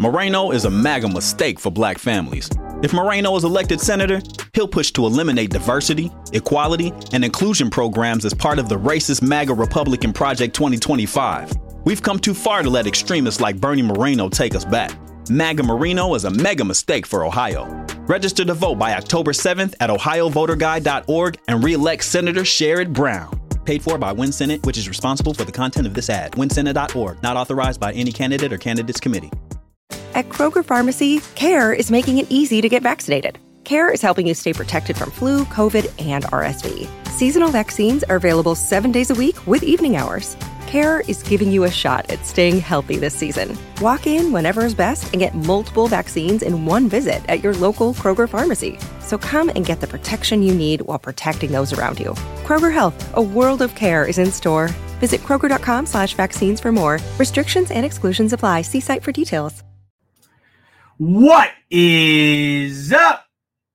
Moreno is a MAGA mistake for black families. If Moreno is elected senator, he'll push to eliminate diversity, equality, and inclusion programs as part of the racist MAGA Republican Project 2025. We've come too far to let extremists like Bernie Moreno take us back. MAGA Moreno is a mega mistake for Ohio. Register to vote by October 7th at ohiovoterguide.org and re-elect Senator Sherrod Brown. Paid for by Win Senate, which is responsible for the content of this ad. WinSenate.org, not authorized by any candidate or candidates committee. At Kroger Pharmacy, CARE is making it easy to get vaccinated. CARE is helping you stay protected from flu, COVID, and RSV. Seasonal vaccines are available 7 days a week with evening hours. CARE is giving you a shot at staying healthy this season. Walk in whenever is best and get multiple vaccines in one visit at your local Kroger Pharmacy. So come and get the protection you need while protecting those around you. Kroger Health, a world of care is in store. Visit Kroger.com/vaccines for more. Restrictions and exclusions apply. See site for details. What is up,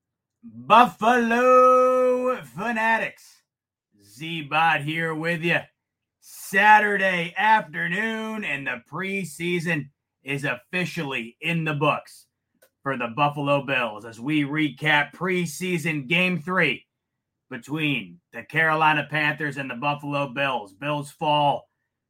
Buffalo Fanatics? Z-Bot here with you. Saturday afternoon, and the preseason is officially in the books for the Buffalo Bills as we recap preseason Game 3 between the Carolina Panthers and the Buffalo Bills. Bills fall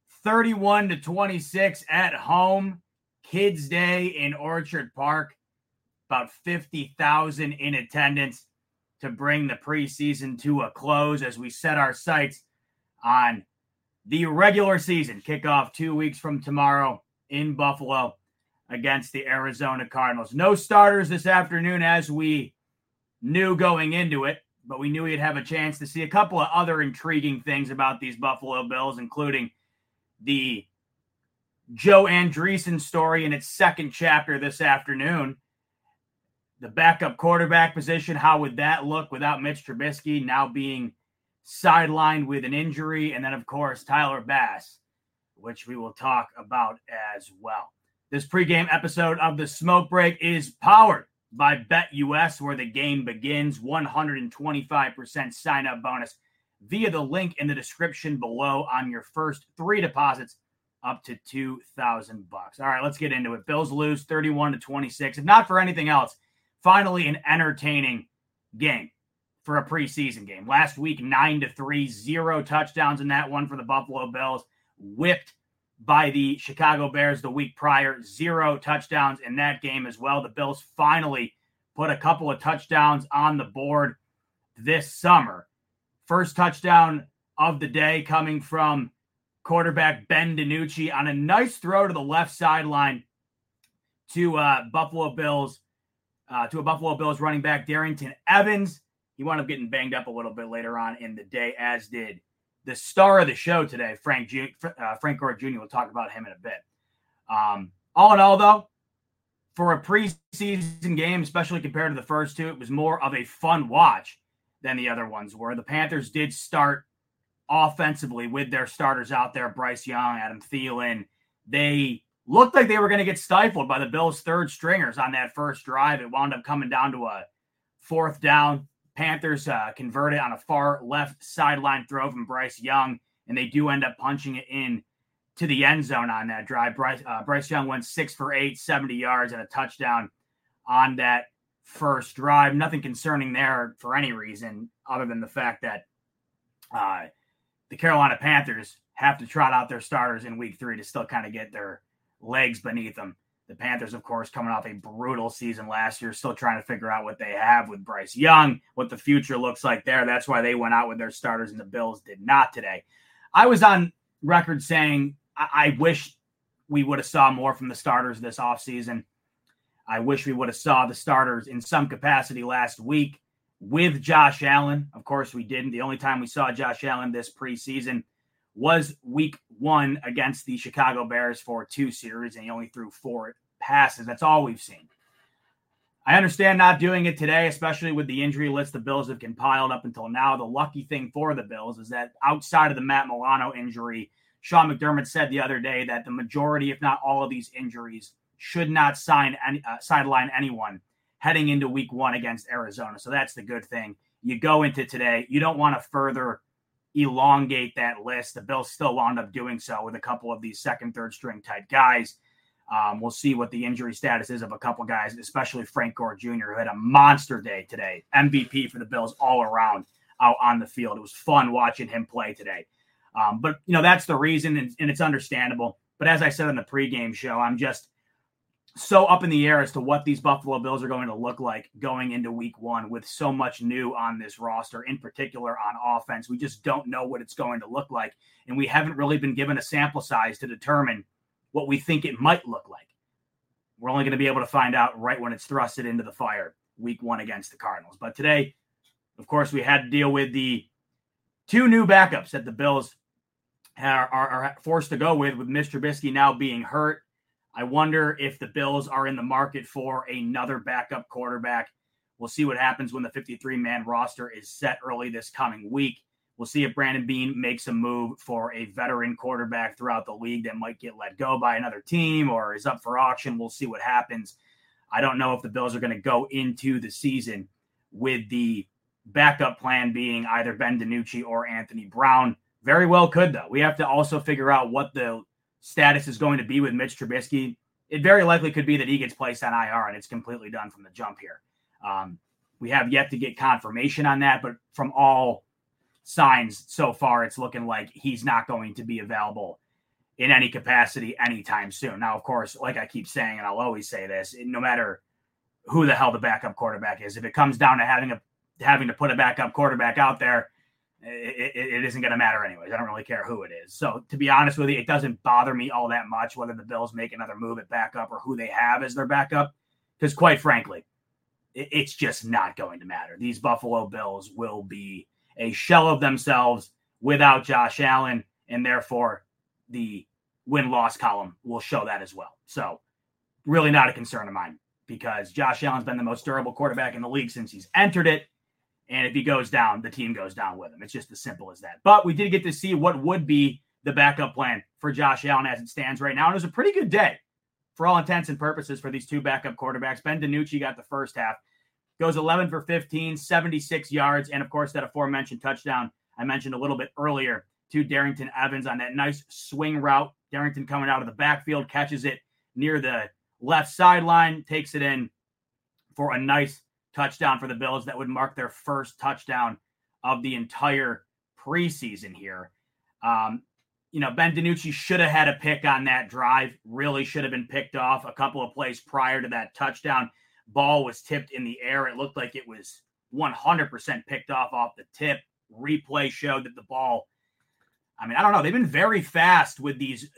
31-26 at home. Kids Day in Orchard Park. About 50,000 in attendance to bring the preseason to a close as we set our sights on the regular season. Kickoff 2 weeks from tomorrow in Buffalo against the Arizona Cardinals. No starters this afternoon as we knew going into it, but we knew we'd have a chance to see a couple of other intriguing things about these Buffalo Bills, including the Joe Andreessen story in its second chapter this afternoon. The backup quarterback position, how would that look without Mitch Trubisky now being sidelined with an injury? And then, of course, Tyler Bass, which we will talk about as well. This pregame episode of The Smoke Break is powered by BetUS, where the game begins. 125% sign-up bonus via the link in the description below on your first 3 deposits up to $2,000. All right, let's get into it. Bills lose 31-26. If not for anything else, finally an entertaining game for a preseason game. Last week, 9-3, 0 touchdowns in that one for the Buffalo Bills. Whipped by the Chicago Bears the week prior, 0 touchdowns in that game as well. The Bills finally put a couple of touchdowns on the board this summer. First touchdown of the day coming from quarterback Ben DiNucci on a nice throw to the left sideline to Buffalo Bills running back Darrington Evans. He wound up getting banged up a little bit later on in the day, as did the star of the show today, Frank Gore Jr. We'll talk about him in a bit. All in all, though, for a preseason game, especially compared to the first two, it was more of a fun watch than the other ones were. The Panthers did start offensively with their starters out there, Bryce Young, Adam Thielen. They looked like they were going to get stifled by the Bills' third stringers on that first drive. It wound up coming down to a 4th down. Panthers converted on a far left sideline throw from Bryce Young, and they do end up punching it in to the end zone on that drive. Bryce Young went 6 for 8, 70 yards, and a touchdown on that first drive. Nothing concerning there for any reason other than the fact that the Carolina Panthers have to trot out their starters in week 3 to still kind of get their legs beneath them. The Panthers, of course, coming off a brutal season last year, still trying to figure out what they have with Bryce Young, what the future looks like there. That's why they went out with their starters, and the Bills did not today. I was on record saying I wish we would have saw more from the starters this offseason. I wish we would have saw the starters in some capacity last week with Josh Allen. Of course, we didn't. The only time we saw Josh Allen this preseason was week 1 against the Chicago Bears for 2 series, and he only threw 4 passes. That's all we've seen. I understand not doing it today, especially with the injury list the Bills have compiled up until now. The lucky thing for the Bills is that outside of the Matt Milano injury, Sean McDermott said the other day that the majority, if not all of these injuries, should not sideline anyone heading into week 1 against Arizona. So that's the good thing. You go into today, you don't want to further elongate that list. The Bills still wound up doing so with a couple of these second, third string type guys. We'll see what the injury status is of a couple guys, especially Frank Gore Jr., who had a monster day today. MVP for the Bills all around out on the field. It was fun watching him play today. But, that's the reason, and it's understandable. But as I said on the pregame show, I'm just so up in the air as to what these Buffalo Bills are going to look like going into week one with so much new on this roster, in particular on offense. We just don't know what it's going to look like. And we haven't really been given a sample size to determine what we think it might look like. We're only going to be able to find out right when it's thrusted into the fire week one against the Cardinals. But today, of course, we had to deal with the two new backups that the Bills are forced to go with Mitch Trubisky now being hurt. I wonder if the Bills are in the market for another backup quarterback. We'll see what happens when the 53-man roster is set early this coming week. We'll see if Brandon Beane makes a move for a veteran quarterback throughout the league that might get let go by another team or is up for auction. We'll see what happens. I don't know if the Bills are going to go into the season with the backup plan being either Ben DiNucci or Anthony Brown. Very well could, though. We have to also figure out what the status is going to be with Mitch Trubisky. It very likely could be that he gets placed on IR and it's completely done from the jump here. We have yet to get confirmation on that, but from all signs so far, it's looking like he's not going to be available in any capacity anytime soon. Now, of course, like I keep saying, and I'll always say this, no matter who the hell the backup quarterback is, if it comes down to having to put a backup quarterback out there, it isn't going to matter anyways. I don't really care who it is. So to be honest with you, it doesn't bother me all that much whether the Bills make another move at backup or who they have as their backup, because quite frankly, it's just not going to matter. These Buffalo Bills will be a shell of themselves without Josh Allen, and therefore the win-loss column will show that as well. So really not a concern of mine, because Josh Allen's been the most durable quarterback in the league since he's entered it. And if he goes down, the team goes down with him. It's just as simple as that. But we did get to see what would be the backup plan for Josh Allen as it stands right now. And it was a pretty good day for all intents and purposes for these two backup quarterbacks. Ben DiNucci got the first half, goes 11 for 15, 76 yards. And, of course, that aforementioned touchdown I mentioned a little bit earlier to Darrington Evans on that nice swing route. Darrington coming out of the backfield, catches it near the left sideline, takes it in for a nice touchdown for the Bills that would mark their first touchdown of the entire preseason here. Ben DiNucci should have had a pick on that drive, really should have been picked off a couple of plays prior to that touchdown. Ball was tipped in the air. It looked like it was 100% picked off the tip. Replay showed that the ball, I don't know. They've been very fast with these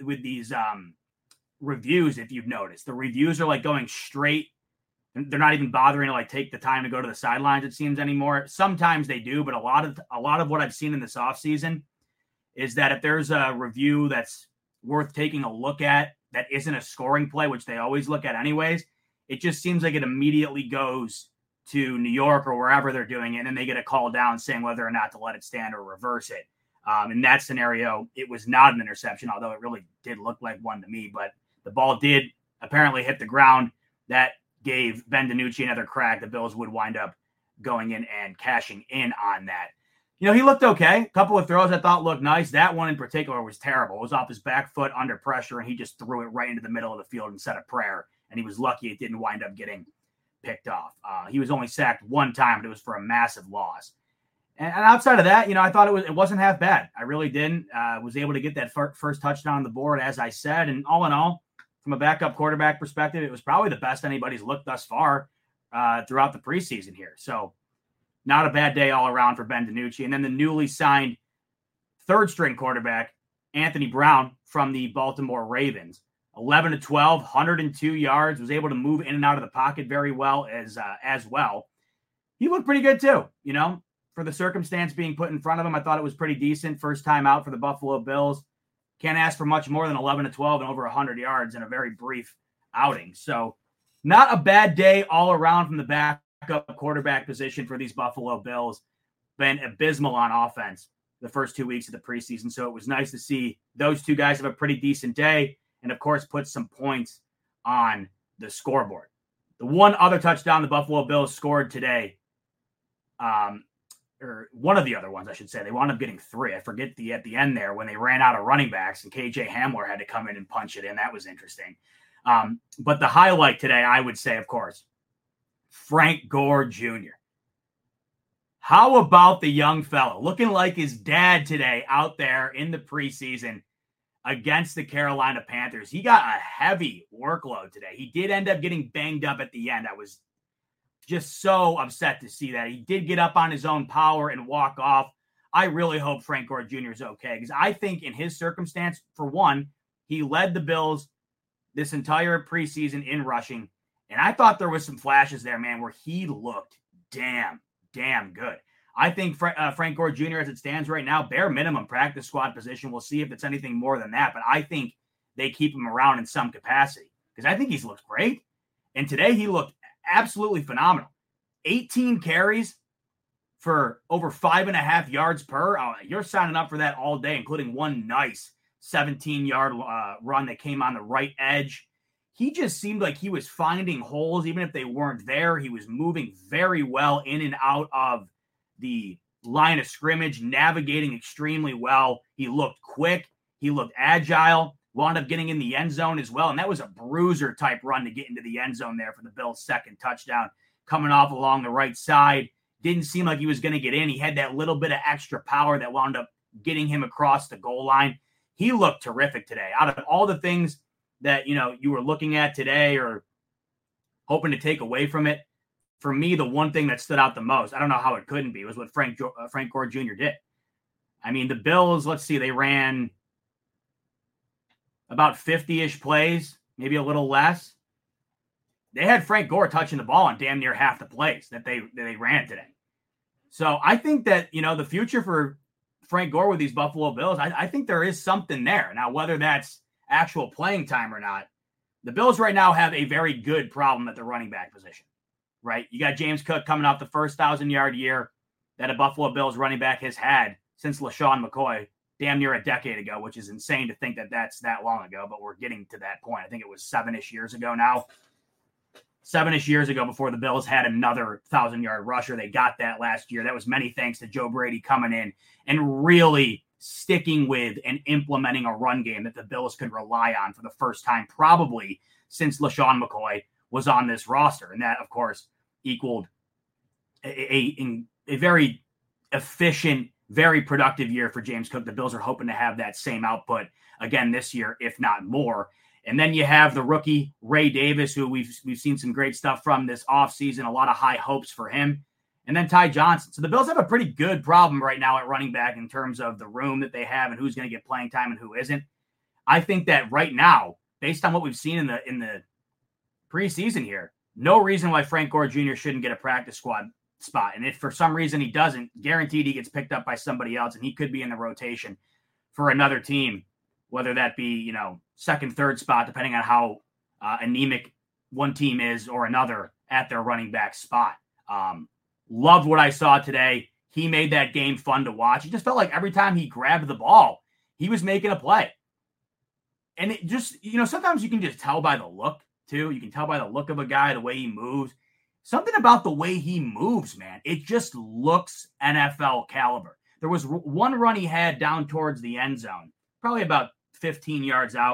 reviews. If you've noticed, the reviews are like going straight. They're not even bothering to take the time to go to the sidelines, it seems, anymore. Sometimes they do, but a lot of what I've seen in this offseason is that if there's a review that's worth taking a look at that isn't a scoring play, which they always look at anyways, it just seems like it immediately goes to New York or wherever they're doing it, and then they get a call down saying whether or not to let it stand or reverse it. In that scenario, it was not an interception, although it really did look like one to me, but the ball did apparently hit the ground. That gave Ben DiNucci another crack. The Bills would wind up going in and cashing in on that. He looked okay. A couple of throws I thought looked nice. That one in particular was terrible. It was off his back foot under pressure, and he just threw it right into the middle of the field and said a prayer. And he was lucky it didn't wind up getting picked off. He was only sacked one time, but it was for a massive loss. And outside of that, I thought it wasn't half bad. I really didn't. Was able to get that first touchdown on the board, as I said. And all in all, from a backup quarterback perspective, it was probably the best anybody's looked thus far throughout the preseason here. So not a bad day all around for Ben DiNucci. And then the newly signed third-string quarterback, Anthony Brown from the Baltimore Ravens. 11 to 12, 102 yards, was able to move in and out of the pocket very well as well. He looked pretty good too, for the circumstance being put in front of him. I thought it was pretty decent. First time out for the Buffalo Bills. Can't ask for much more than 11 to 12 and over 100 yards in a very brief outing. So not a bad day all around from the backup quarterback position for these Buffalo Bills. Been abysmal on offense the first 2 weeks of the preseason. So it was nice to see those two guys have a pretty decent day and, of course, put some points on the scoreboard. The one other touchdown the Buffalo Bills scored today, or one of the other ones, I should say. They wound up getting three. I forget at the end there when they ran out of running backs and KJ Hamler had to come in and punch it in. That was interesting. But the highlight today, I would say, of course, Frank Gore Jr. How about the young fella looking like his dad today out there in the preseason against the Carolina Panthers? He got a heavy workload today. He did end up getting banged up at the end. I was just so upset to see that. He did get up on his own power and walk off. I really hope Frank Gore Jr. is okay, because I think in his circumstance, for one, he led the Bills this entire preseason in rushing. And I thought there was some flashes there, man, where he looked damn good. I think Frank Gore Jr., as it stands right now, bare minimum practice squad position. We'll see if it's anything more than that. But I think they keep him around in some capacity, because I think he's looked great. And today he looked absolutely phenomenal. 18 carries for over 5.5 yards per. You're signing up for that all day, including one nice 17-yard run that came on the right edge. He just seemed like he was finding holes, even if they weren't there. He was moving very well in and out of the line of scrimmage, navigating extremely well. He looked quick. He looked agile. Wound up getting in the end zone as well. And that was a bruiser type run to get into the end zone there for the Bills' second touchdown, coming off along the right side. Didn't seem like he was going to get in. He had that little bit of extra power that wound up getting him across the goal line. He looked terrific today. Out of all the things that, you were looking at today or hoping to take away from it, for me, the one thing that stood out the most, I don't know how it couldn't be, was what Frank Gore Jr. did. I mean, the Bills, let's see, they ran about 50-ish plays, maybe a little less. They had Frank Gore touching the ball on damn near half the plays that they ran today. So I think that, the future for Frank Gore with these Buffalo Bills, I think there is something there. Now, whether that's actual playing time or not, the Bills right now have a very good problem at the running back position, right? You got James Cook coming off the first 1,000-yard year that a Buffalo Bills running back has had since LaShawn McCoy damn near a decade ago, which is insane to think that that's that long ago, but we're getting to that point. I think it was 7-ish years ago now. 7-ish years ago before the Bills had another 1,000-yard rusher. They got that last year. That was many thanks to Joe Brady coming in and really sticking with and implementing a run game that the Bills could rely on for the first time, probably since LaShawn McCoy was on this roster. And that, of course, equaled a very efficient, very productive year for James Cook. The Bills are hoping to have that same output again this year, if not more. And then you have the rookie Ray Davis, who we've seen some great stuff from this offseason, a lot of high hopes for him. And then Ty Johnson. So the Bills have a pretty good problem right now at running back in terms of the room that they have and who's going to get playing time and who isn't. I think that right now, based on what we've seen in the preseason here, no reason why Frank Gore Jr. shouldn't get a practice squad spot. And if for some reason he doesn't, guaranteed he gets picked up by somebody else, and he could be in the rotation for another team, whether that be, second, third spot, depending on how anemic one team is or another at their running back spot. Loved what I saw today. He made that game fun to watch. It just felt like every time he grabbed the ball, he was making a play. And it just, sometimes you can just tell by the look, too. You can tell by the look of a guy, the way he moves. Something about the way he moves, man. It just looks NFL caliber. There was one run he had down towards the end zone, probably about 15 yards out,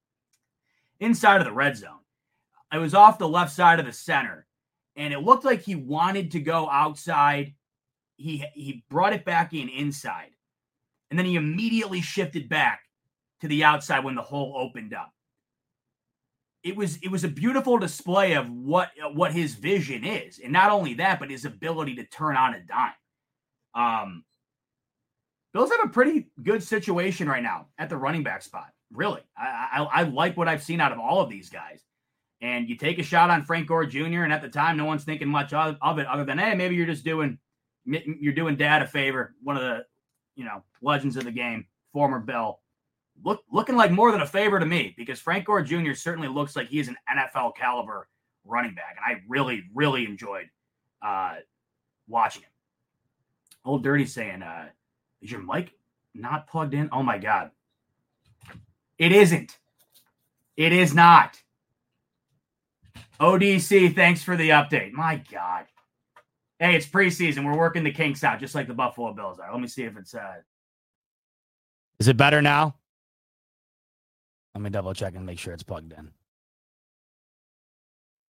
inside of the red zone. It was off the left side of the center, and it looked like he wanted to go outside. He brought it back inside, and then he immediately shifted back to the outside when the hole opened up. It was a beautiful display of what his vision is, and not only that, but his ability to turn on a dime. Bills have a pretty good situation right now at the running back spot. Really, I like what I've seen out of all of these guys. And you take a shot on Frank Gore Jr., and at the time, no one's thinking much of it other than, hey, maybe you're doing Dad a favor. One of the legends of the game, former Bill, looking like more than a favor to me, because Frank Gore Jr. certainly looks like he is an NFL caliber running back, and I really, really enjoyed watching him. Old Dirty saying, is your mic not plugged in? Oh, my God. It isn't. It is not. ODC, thanks for the update. My God. Hey, it's preseason. We're working the kinks out, just like the Buffalo Bills are. Let me see if it's... Is it better now? Let me double check and make sure it's plugged in.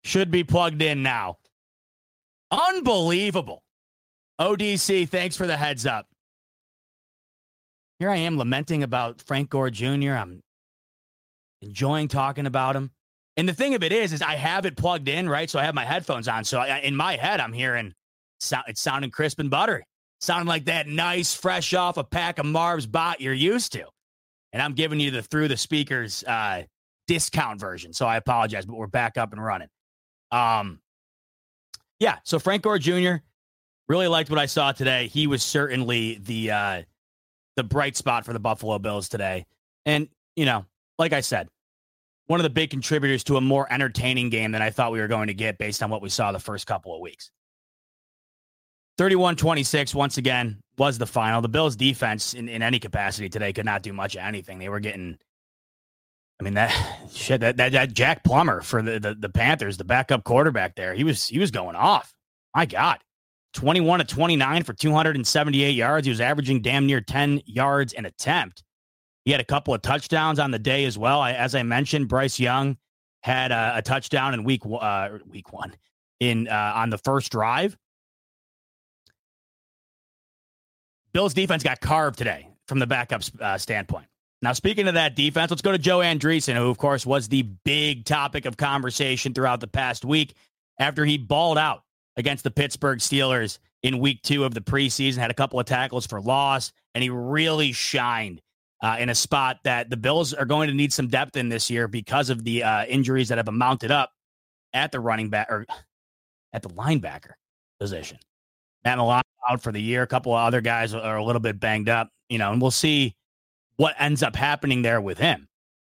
should be plugged in now. Unbelievable. ODC, thanks for the heads up. Here I am lamenting about Frank Gore Jr. I'm enjoying talking about him. And the thing of it is I have it plugged in, right? So I have my headphones on. So in my head, I'm hearing it's sounding crisp and buttery. Sounding like that nice, fresh off a pack of Marv's bot you're used to. And I'm giving you the through the speakers discount version. So I apologize, but we're back up and running. Yeah, so Frank Gore Jr., really liked what I saw today. He was certainly the bright spot for the Buffalo Bills today. And, like I said, one of the big contributors to a more entertaining game than I thought we were going to get based on what we saw the first couple of weeks. 31-26, once again, was the final. The Bills' defense in any capacity today could not do much of anything. They were getting, that Jack Plummer for the Panthers, the backup quarterback there, he was going off. My God. 21-29 for 278 yards. He was averaging damn near 10 yards an attempt. He had a couple of touchdowns on the day as well. As I mentioned, Bryce Young had a touchdown in week one on the first drive. Bills defense got carved today from the backup standpoint. Now, speaking of that defense, let's go to Joe Andreessen, who, of course, was the big topic of conversation throughout the past week after he balled out against the Pittsburgh Steelers in week 2 of the preseason, had a couple of tackles for loss, and he really shined in a spot that the Bills are going to need some depth in this year because of the injuries that have mounted up at the running back or at the linebacker position. Matt Milano out for the year. A couple of other guys are a little bit banged up, and we'll see what ends up happening there with him.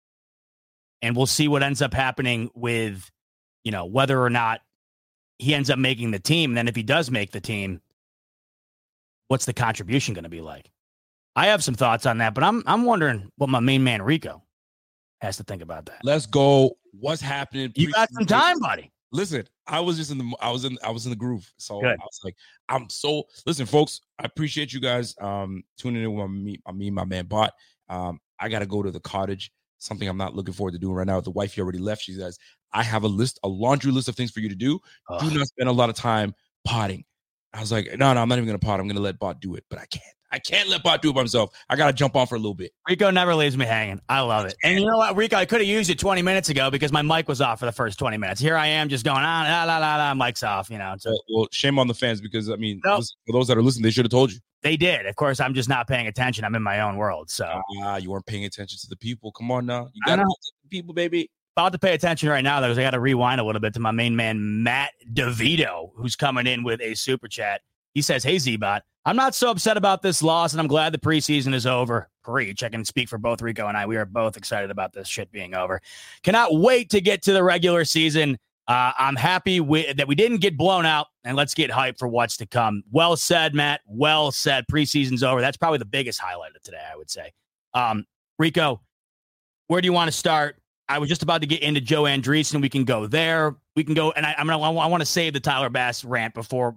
And we'll see what ends up happening with, whether or not he ends up making the team. And then if he does make the team, what's the contribution going to be like? I have some thoughts on that, but I'm wondering what my main man Rico has to think about that. Let's go. What's happening? You got some time, buddy. Listen, I was just in the groove. So good. I was like, listen, folks, I appreciate you guys tuning in with me, my man Bot. I got to go to the cottage, something I'm not looking forward to doing right now. The wifey already left. She says, I have a laundry list of things for you to do. Do not spend a lot of time potting. I was like, no, I'm not even going to pot. I'm going to let Bot do it, but I can't. I can't let Bot do it by himself. I got to jump on for a little bit. Rico never leaves me hanging. I love it. And you know what, Rico, I could have used it 20 minutes ago because my mic was off for the first 20 minutes. Here I am just going on, mic's off, So. Well, shame on the fans because, for those that are listening, they should have told you. They did. Of course, I'm just not paying attention. I'm in my own world. So you weren't paying attention to the people. Come on now. You got to pay attention to the people, baby. About to pay attention right now, though, because I got to rewind a little bit to my main man, Matt DeVito, who's coming in with a super chat. He says, hey, Z-Bot, I'm not so upset about this loss, and I'm glad the preseason is over. Preach. I can speak for both Rico and I. We are both excited about this shit being over. Cannot wait to get to the regular season. I'm happy that we didn't get blown out, and let's get hyped for what's to come. Well said, Matt. Well said. Preseason's over. That's probably the biggest highlight of today, I would say. Rico, where do you want to start? I was just about to get into Joe Andreessen. We can go there. We can go, and I want to save the Tyler Bass rant before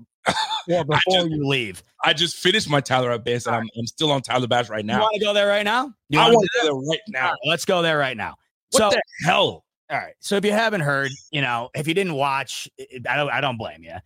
you leave. I just finished my Tyler Bass, and I'm still on Tyler Bass right now. You want to go there right now? I want to go there right now. Right, let's go there right now. What the hell? All right. So if you haven't heard, if you didn't watch, I don't blame you.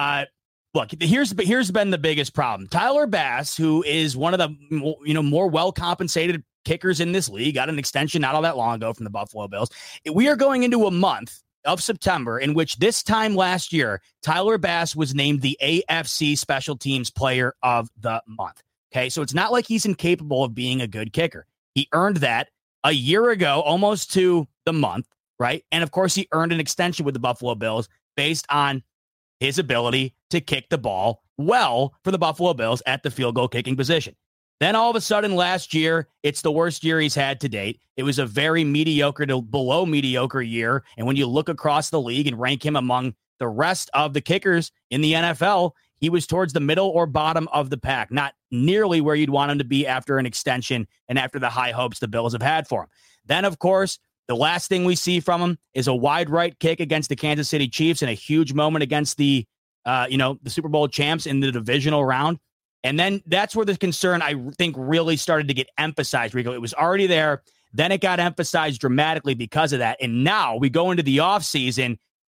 Look, here's been the biggest problem. Tyler Bass, who is one of the more well-compensated kickers in this league, got an extension not all that long ago from the Buffalo Bills. We are going into a month of September in which this time last year, Tyler Bass was named the AFC Special Teams Player of the Month. Okay, so it's not like he's incapable of being a good kicker. He earned that a year ago, almost to the month, right? And of course, he earned an extension with the Buffalo Bills based on his ability to kick the ball well for the Buffalo Bills at the field goal kicking position. Then all of a sudden last year, it's the worst year he's had to date. It was a very mediocre to below mediocre year. And when you look across the league and rank him among the rest of the kickers in the NFL, he was towards the middle or bottom of the pack, not nearly where you'd want him to be after an extension and after the high hopes the Bills have had for him. Then, of course, the last thing we see from him is a wide right kick against the Kansas City Chiefs in a huge moment against the Super Bowl champs in the divisional round. And then that's where the concern, I think, really started to get emphasized, Rico. It was already there. Then it got emphasized dramatically because of that. And now we go into the offseason,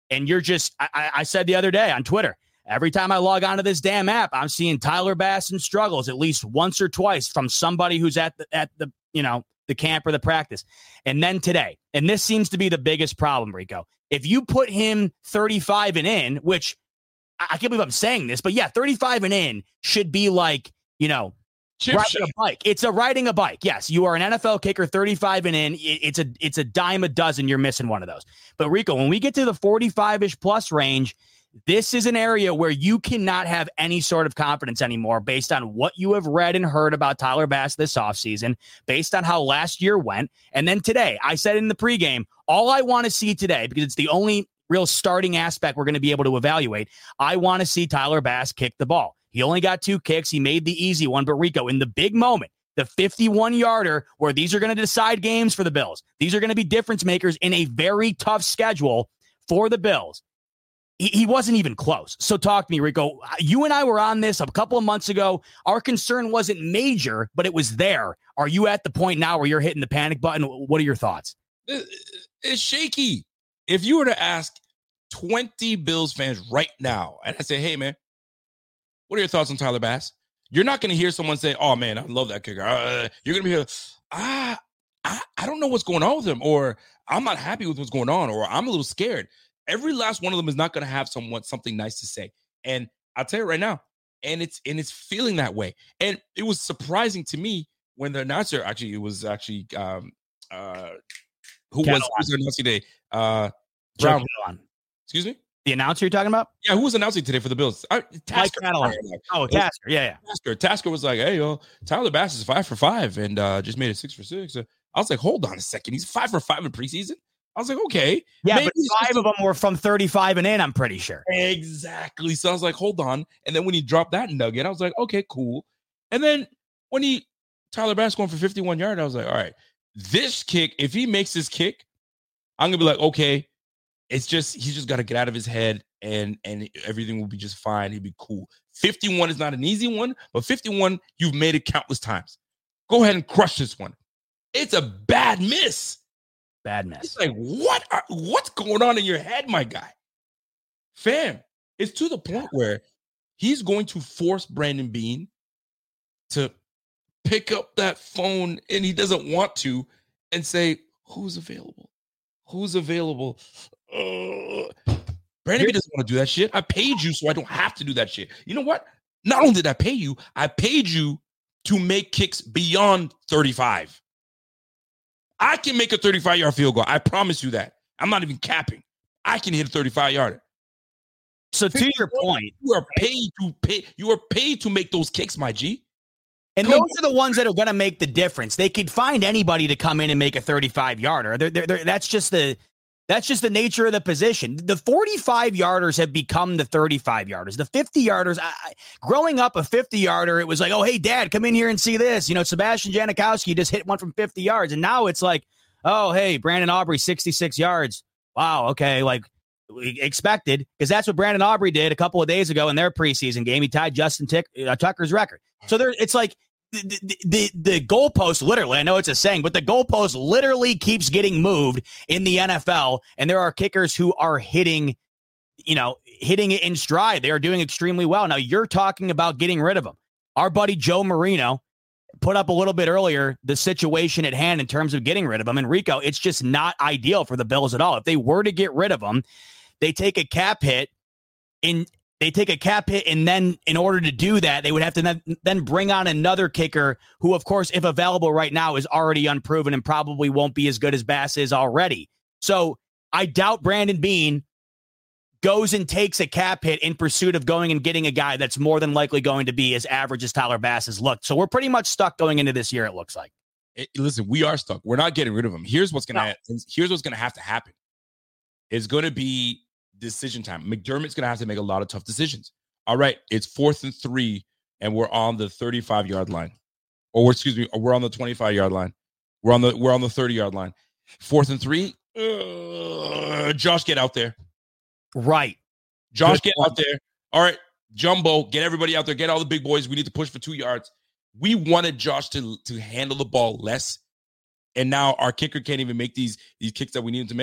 And you're just, I said the other day on Twitter, every time I log onto this damn app, I'm seeing Tyler Bass in struggles at least once or twice from somebody who's at the the camp or the practice. And then today, and this seems to be the biggest problem, Rico. If you put him 35 and in, which I can't believe I'm saying this, but yeah, 35 and in should be like, riding a bike. It's riding a bike. Yes, you are an NFL kicker, 35 and in. It's a dime a dozen. You're missing one of those. But Rico, when we get to the 45-ish plus range, this is an area where you cannot have any sort of confidence anymore based on what you have read and heard about Tyler Bass this offseason, based on how last year went. And then today, I said in the pregame, all I want to see today, because it's the only real starting aspect we're going to be able to evaluate, I want to see Tyler Bass kick the ball. He only got 2 kicks. He made the easy one. But Rico, in the big moment, the 51-yarder where these are going to decide games for the Bills, these are going to be difference makers in a very tough schedule for the Bills. He wasn't even close. So talk to me, Rico. You and I were on this a couple of months ago. Our concern wasn't major, but it was there. Are you at the point now where you're hitting the panic button? What are your thoughts? It's shaky. If you were to ask 20 Bills fans right now, and I say, hey, man, what are your thoughts on Tyler Bass? You're not going to hear someone say, oh, man, I love that kicker. You're going to be here, I don't know what's going on with him, or I'm not happy with what's going on, or I'm a little scared. Every last one of them is not going to have something nice to say. And I'll tell you right now, and it's feeling that way. And it was surprising to me when the announcer, who was announcing today? Brown. Excuse me? The announcer you're talking about? Yeah, who was announcing today for the Bills? Tasker. Tasker. Tasker was like, hey, Tyler Bass is 5 for 5 and just made it 6 for 6. I was like, hold on a second. He's 5 for 5 in preseason? I was like, okay. Yeah, but 5 of them were from 35 and in, I'm pretty sure. Exactly. So I was like, hold on. And then when he dropped that nugget, I was like, okay, cool. And then when Tyler Bass going for 51 yards, I was like, all right, this kick, if he makes this kick, I'm going to be like, okay, he's just got to get out of his head and everything will be just fine. He'll be cool. 51 is not an easy one, but 51, you've made it countless times. Go ahead and crush this one. It's a bad miss. Bad mess. It's like, what's going on in your head, my guy? Fam, it's to the point where he's going to force Brandon Beane to pick up that phone, and he doesn't want to, and say, who's available? Who's available? Brandon Beane doesn't want to do that shit. I paid you so I don't have to do that shit. You know what? Not only did I pay you, I paid you to make kicks beyond 35. I can make a 35-yard field goal. I promise you that. I'm not even capping. I can hit a 35-yarder. So to your point, you are paid to make those kicks, my G. And those are the ones that are going to make the difference. They could find anybody to come in and make a 35-yarder. That's just the nature of the position. The 45-yarders have become the 35-yarders. The 50-yarders, growing up a 50-yarder, it was like, oh, hey, Dad, come in here and see this. Sebastian Janikowski just hit one from 50 yards. And now it's like, oh, hey, Brandon Aubrey, 66 yards. Wow, okay, like expected, because that's what Brandon Aubrey did a couple of days ago in their preseason game. He tied Justin Tucker's record. So it's like the goalpost literally, I know it's a saying, but the goalpost literally keeps getting moved in the NFL, and there are kickers who are hitting it in stride. They are doing extremely well. Now you're talking about getting rid of them. Our buddy Joe Marino put up a little bit earlier the situation at hand in terms of getting rid of them. And Rico, it's just not ideal for the Bills at all. If they were to get rid of them, they take a cap hit and then in order to do that, they would have to then bring on another kicker who, of course, if available right now, is already unproven and probably won't be as good as Bass is already. So I doubt Brandon Beane goes and takes a cap hit in pursuit of going and getting a guy that's more than likely going to be as average as Tyler Bass has looked. So we're pretty much stuck going into this year, it looks like. Listen, we are stuck. We're not getting rid of him. Here's what's going to have to happen. It's going to be decision time. McDermott's going to have to make a lot of tough decisions. All right, it's 4th and 3, and we're on the 35-yard line. We're on the 25-yard line. We're on the 30-yard line. 4th and 3. Josh, get out there. Right. Josh, get out there. All right, Jumbo, get everybody out there. Get all the big boys. We need to push for 2 yards. We wanted Josh to handle the ball less, and now our kicker can't even make these kicks that we need him to make.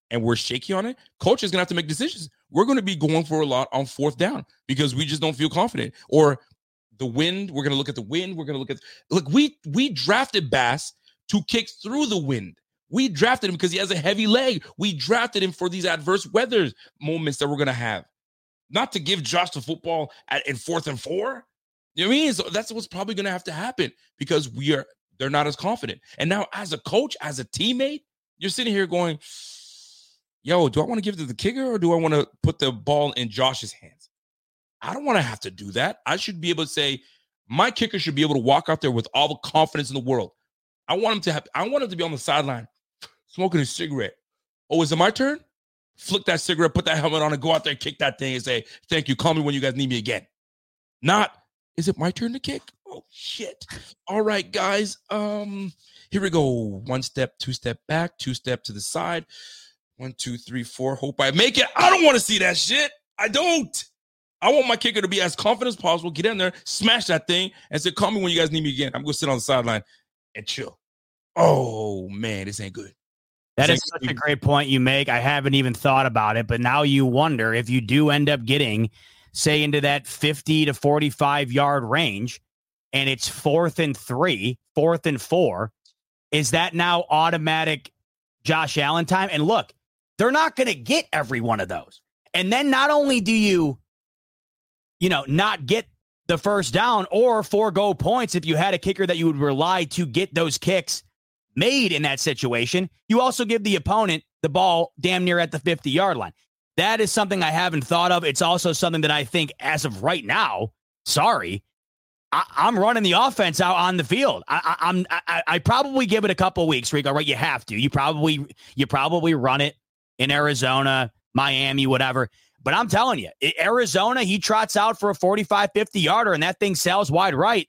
and we're shaky on it, coach is going to have to make decisions. We're going to be going for a lot on fourth down because we just don't feel confident. Or the wind, we're going to look at the wind. We're going to look, we drafted Bass to kick through the wind. We drafted him because he has a heavy leg. We drafted him for these adverse weather moments that we're going to have. Not to give Josh the football in 4th and 4. You know what I mean? So that's what's probably going to have to happen because they're not as confident. And now as a coach, as a teammate, you're sitting here going, yo, do I want to give it to the kicker or do I want to put the ball in Josh's hands? I don't want to have to do that. I should be able to say, my kicker should be able to walk out there with all the confidence in the world. I want him to be on the sideline smoking a cigarette. Oh, is it my turn? Flick that cigarette, put that helmet on and go out there and kick that thing and say, thank you. Call me when you guys need me again. Not, is it my turn to kick? Oh, shit. All right, guys. Here we go. 1 step, 2 step back, 2 step to the side. 1, 2, 3, 4. Hope I make it. I don't want to see that shit. I don't. I want my kicker to be as confident as possible. Get in there, smash that thing, and say, call me when you guys need me again. I'm going to sit on the sideline and chill. Oh, man, this ain't good. That is such a great point you make. I haven't even thought about it, but now you wonder if you do end up getting, say, into that 50 to 45-yard range, and it's 4th and 3, 4th and 4, is that now automatic Josh Allen time? And look, they're not going to get every one of those. And then not only do you not get the first down or forego points if you had a kicker that you would rely to get those kicks made in that situation, you also give the opponent the ball damn near at the 50-yard line. That is something I haven't thought of. It's also something that I think as of right now, I'm running the offense out on the field. I probably give it a couple weeks, Rico, right? You have to. You probably run it in Arizona, Miami, whatever. But I'm telling you, Arizona, he trots out for a 45, 50-yarder, and that thing sails wide right.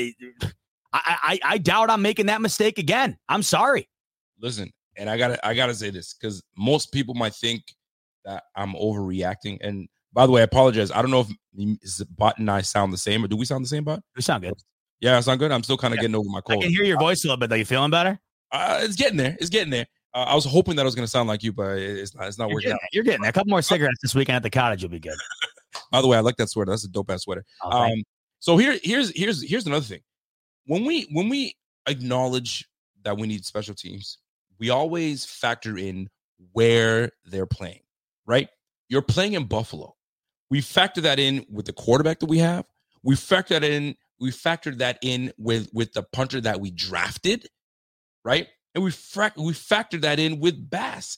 I doubt I'm making that mistake again. I'm sorry. Listen, and I gotta say this because most people might think that I'm overreacting. And by the way, I apologize. I don't know if Bot and I sound the same, or do we sound the same, Bot? You sound good. Yeah, I sound good. I'm still kind of getting over my cold. I can hear your voice a little bit, though. You feeling better? It's getting there. It's getting there. I was hoping that I was going to sound like you, but it's not working out. You're getting there. A couple more cigarettes this weekend at the cottage. You'll be good. By the way, I like that sweater. That's a dope ass sweater. So here's another thing. When we acknowledge that we need special teams, we always factor in where they're playing, right? You're playing in Buffalo. We factor that in with the quarterback that we have. We factored that in with the punter that we drafted, right? And we factored that in with Bass.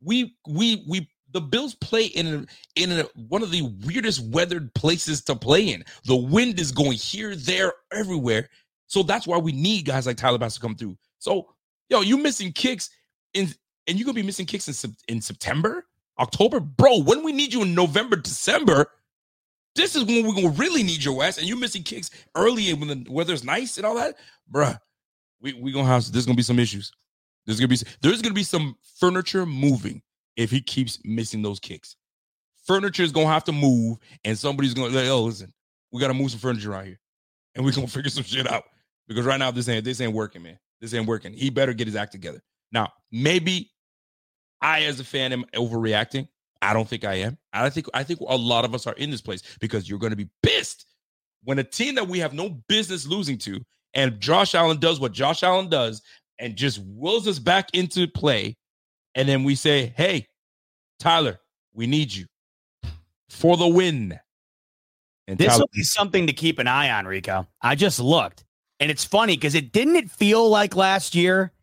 The Bills play in one of the weirdest weathered places to play in. The wind is going here, there, everywhere. So that's why we need guys like Tyler Bass to come through. So, you missing kicks and you're going to be missing kicks in September, October? Bro, when we need you in November, December, this is when we're going to really need your ass. And you're missing kicks early when the weather's nice and all that. Bruh, there's going to be some issues. There's going to be some furniture moving if he keeps missing those kicks. Furniture is going to have to move, and somebody's going to say, oh, listen, we got to move some furniture out here, and we're going to figure some shit out. Because right now, this ain't working, man. This ain't working. He better get his act together. Now, maybe I, as a fan, am overreacting. I don't think I am. I think a lot of us are in this place because you're going to be pissed when a team that we have no business losing to, and Josh Allen does what Josh Allen does and just wills us back into play. And then we say, hey, Tyler, we need you for the win. And this will be something to keep an eye on, Rico. I just looked, and it's funny because didn't it feel like last year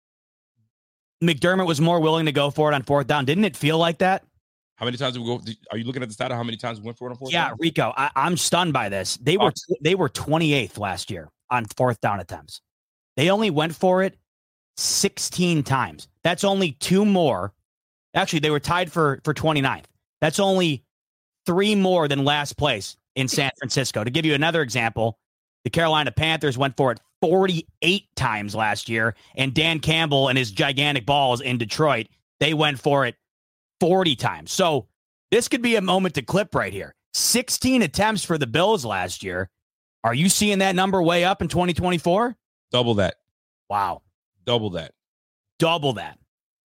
McDermott was more willing to go for it on 4th down? Didn't it feel like that? How many times did we go? Are you looking at the stat of how many times we went for it on 4th down? Yeah, Rico, I'm stunned by this. They were 28th last year on 4th down attempts. They only went for it 16 times. That's only 2 more. Actually, they were tied for 29th. That's only 3 more than last place in San Francisco. To give you another example, the Carolina Panthers went for it 48 times last year, and Dan Campbell and his gigantic balls in Detroit, they went for it 40 times. So this could be a moment to clip right here. 16 attempts for the Bills last year. Are you seeing that number way up in 2024? Double that. Wow. Double that.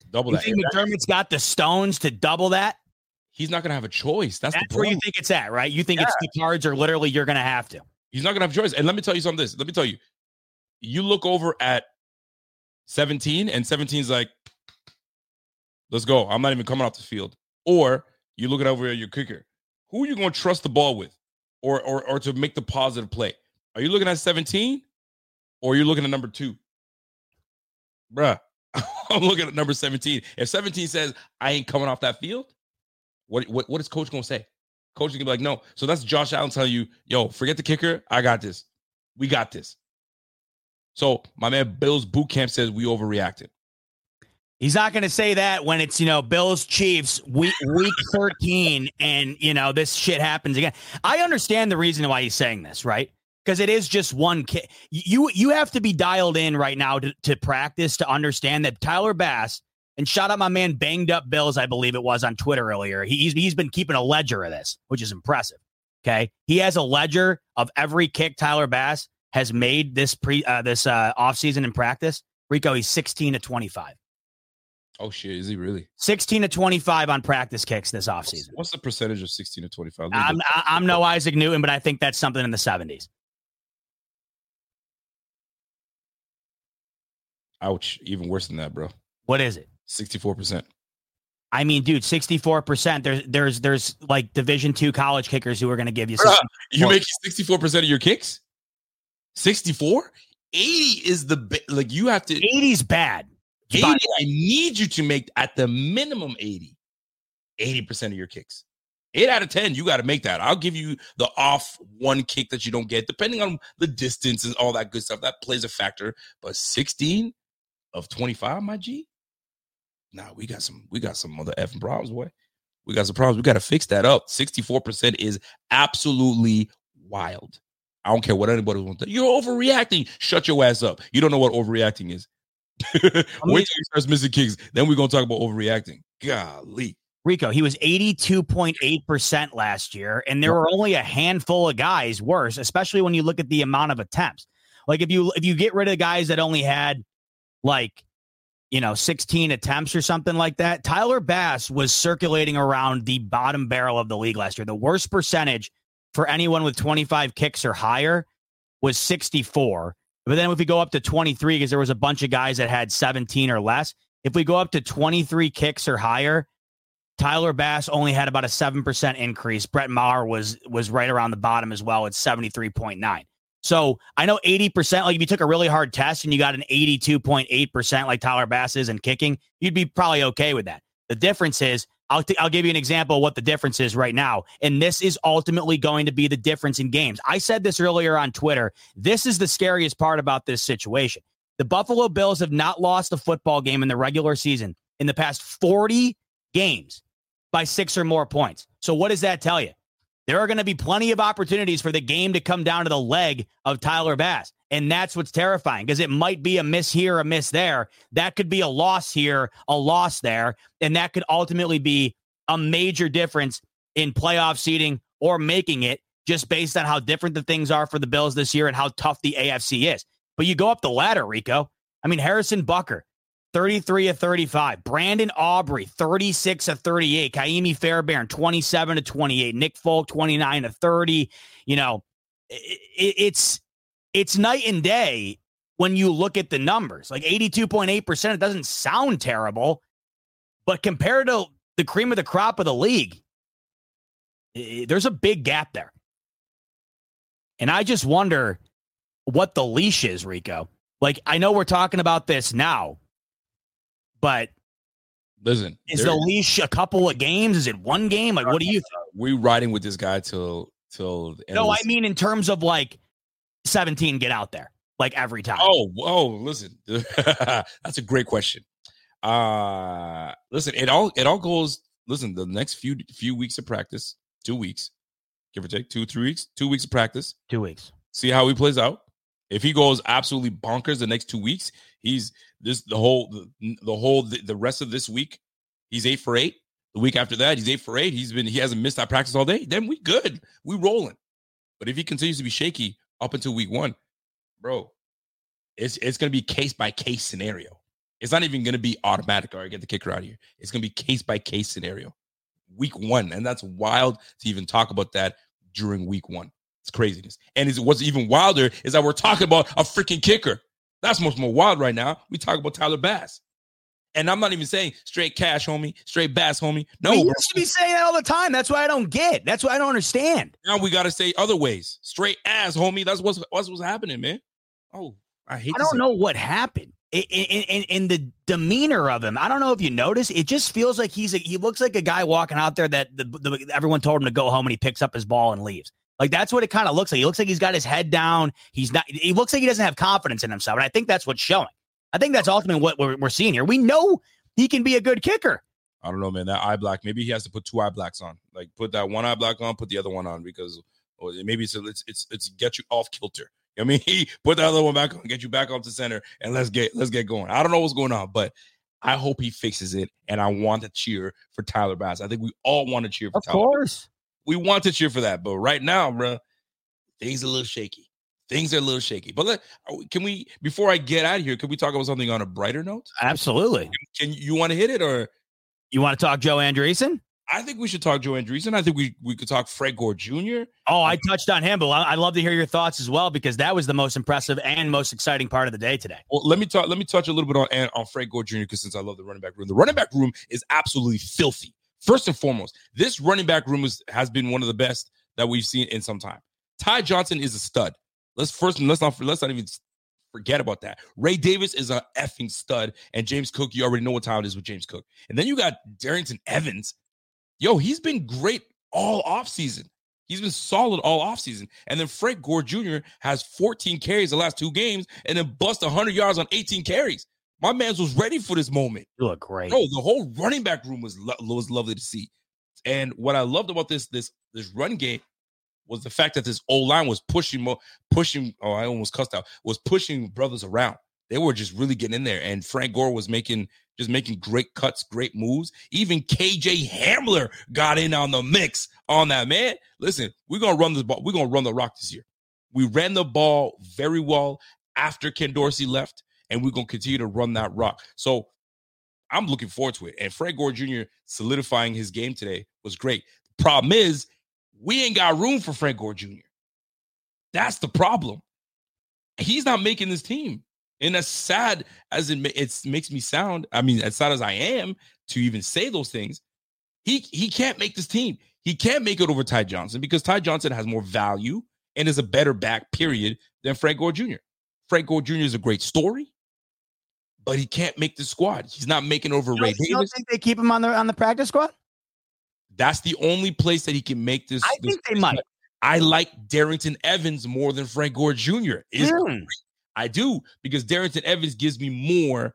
Double You that. think McDermott's got the stones to double that? He's not going to have a choice. That's the where problem. you think it's at, right? You think it's the cards are literally you're going to have to. He's not going to have a choice. And let me tell you something. Let me tell you. You look over at 17, and 17's like, let's go. I'm not even coming off the field. Or you look over at your kicker. Who are you going to trust the ball with, or to make the positive play? Are you looking at 17, or are you looking at number 2? Bruh, I'm looking at number 17. If 17 says I ain't coming off that field, what is coach going to say? Coach is going to be like, no. So that's Josh Allen telling you, yo, forget the kicker. I got this. We got this. So my man Bill's boot camp says we overreacted. He's not going to say that when it's, Bills Chiefs week 13 and, this shit happens again. I understand the reason why he's saying this, right? Because it is just one kick. You have to be dialed in right now to practice to understand that Tyler Bass, and shout out my man Banged Up Bills, I believe it was on Twitter earlier. He's been keeping a ledger of this, which is impressive. Okay. He has a ledger of every kick Tyler Bass has made this offseason in practice. Rico, he's 16-25. Oh shit, is he really? 16-25 on practice kicks this offseason. What's the percentage of 16-25? I'm no Isaac Newton, but I think that's something in the 70s. Ouch, even worse than that, bro. What is it? 64%. I mean, dude, 64%. There's like Division II college kickers who are going to give you. You make 64% of your kicks? 64? 80 is you have to. 80's bad. 80, I need you to make at the minimum 80% of your kicks. 8 out of 10, you got to make that. I'll give you the off one kick that you don't get, depending on the distance and all that good stuff. That plays a factor. But 16 of 25, my G? Nah, we got some other effing problems, boy. We got some problems. We got to fix that up. 64% is absolutely wild. I don't care what anybody wants to. You're overreacting. Shut your ass up. You don't know what overreacting is. Wait till he starts missing kicks. Then we're going to talk about overreacting. Golly. Rico, he was 82.8% last year, and there were only a handful of guys worse, especially when you look at the amount of attempts. Like if you get rid of the guys that only had 16 attempts or something like that, Tyler Bass was circulating around the bottom barrel of the league last year. The worst percentage for anyone with 25 kicks or higher was 64. But then if we go up to 23, because there was a bunch of guys that had 17 or less, if we go up to 23 kicks or higher, Tyler Bass only had about a 7% increase. Brett Maher was right around the bottom as well at 73.9. So I know 80%, like if you took a really hard test and you got an 82.8% like Tyler Bass is in kicking, you'd be probably okay with that. The difference is, I'll give you an example of what the difference is right now. And this is ultimately going to be the difference in games. I said this earlier on Twitter. This is the scariest part about this situation. The Buffalo Bills have not lost a football game in the regular season in the past 40 games by 6 or more points. So what does that tell you? There are going to be plenty of opportunities for the game to come down to the leg of Tyler Bass. And that's what's terrifying, because it might be a miss here, a miss there. That could be a loss here, a loss there. And that could ultimately be a major difference in playoff seeding or making it, just based on how different the things are for the Bills this year and how tough the AFC is. But you go up the ladder, Rico. I mean, Harrison Butker, 33 of 35. Brandon Aubrey, 36 of 38. Kaimi Fairbairn, 27 of 28. Nick Folk, 29 of 30. It's night and day when you look at the numbers. Like 82.8%, it doesn't sound terrible, but compared to the cream of the crop of the league, there's a big gap there. And I just wonder what the leash is, Rico. Like, I know we're talking about this now, but listen, is the leash a couple of games? Is it one game? Like, what do you think? We're riding with this guy till the end. No, I mean in terms of 17 get out there like every time. Oh, listen. That's a great question. Listen, it all goes, listen, the next few weeks of practice, 2 weeks, give or take 2-3 weeks, 2 weeks of practice. 2 weeks. See how he plays out. If he goes absolutely bonkers the next 2 weeks, the rest of this week, he's 8 for 8. The week after that, he's 8 for 8. He hasn't missed that practice all day. Then we good. We rolling. But if he continues to be shaky up until week 1, bro, it's going to be case by case scenario. It's not even going to be automatic. All right, get the kicker out of here. It's going to be case-by-case scenario. Week 1, and that's wild to even talk about that during week 1. It's craziness. And what's even wilder is that we're talking about a freaking kicker. That's much more wild right now. We talk about Tyler Bass. And I'm not even saying straight cash, homie, straight Bass, homie. No, you should be saying that all the time. That's what I don't get. That's what I don't understand. Now we got to say other ways. Straight ass, homie. That's what's happening, man. Oh, I don't know what happened in the demeanor of him. I don't know if you notice. It just feels like he looks like a guy walking out there that everyone told him to go home, and he picks up his ball and leaves. Like, that's what it kind of looks like. He looks like he's got his head down. He looks like he doesn't have confidence in himself. And I think that's what's showing. I think that's ultimately what we're seeing here. We know he can be a good kicker. I don't know, man. That eye black, maybe he has to put 2 eye blacks on. Like, put that one eye black on, put the other one on, because maybe it's get you off kilter. I mean, put the other one back on, get you back off the center, and let's get going. I don't know what's going on, but I hope he fixes it, and I want to cheer for Tyler Bass. I think we all want to cheer for Tyler. Of course. We want to cheer for that, but right now, bro, things are a little shaky. But can we, before I get out of here, can we talk about something on a brighter note? Absolutely. Can you want to hit it, or you want to talk Joe Andreessen? I think we should talk Joe Andreessen. I think we could talk Frank Gore Jr. Oh, I touched on him, but I'd love to hear your thoughts as well, because that was the most impressive and most exciting part of the day today. Well, let me touch a little bit on Frank Gore Jr., because since I love the running back room, the running back room is absolutely filthy. First and foremost, this running back room has been one of the best that we've seen in some time. Ty Johnson is a stud. Let's not even forget about that. Ray Davis is a effing stud, and James Cook, you already know what time it is with James Cook. And then you got Darrynton Evans. Yo, he's been great all offseason. He's been solid all offseason. And then Frank Gore Jr. has 14 carries the last 2 games and then bust 100 yards on 18 carries. My man was ready for this moment. You look great. Bro, the whole running back room was lovely to see. And what I loved about this run game was the fact that this O-line was pushing, I almost cussed out, was pushing brothers around. They were just really getting in there. And Frank Gore was making great cuts, great moves. Even KJ Hamler got in on the mix on that, man. Listen, we're going to run this ball. We're going to run the rock this year. We ran the ball very well after Ken Dorsey left, and we're going to continue to run that rock. So I'm looking forward to it. And Frank Gore Jr. solidifying his game today was great. The problem is we ain't got room for Frank Gore Jr. That's the problem. He's not making this team. And as sad as it makes me sound, I mean, as sad as I am to even say those things, he can't make this team. He can't make it over Ty Johnson, because Ty Johnson has more value and is a better back, period, than Frank Gore Jr. Frank Gore Jr. is a great story, but he can't make the squad. He's not making over Ray Davis. You don't think they keep him on the practice squad? That's the only place that he can make this. I think they might. I like Darrynton Evans more than Frank Gore Jr. I do, because Darrynton Evans gives me more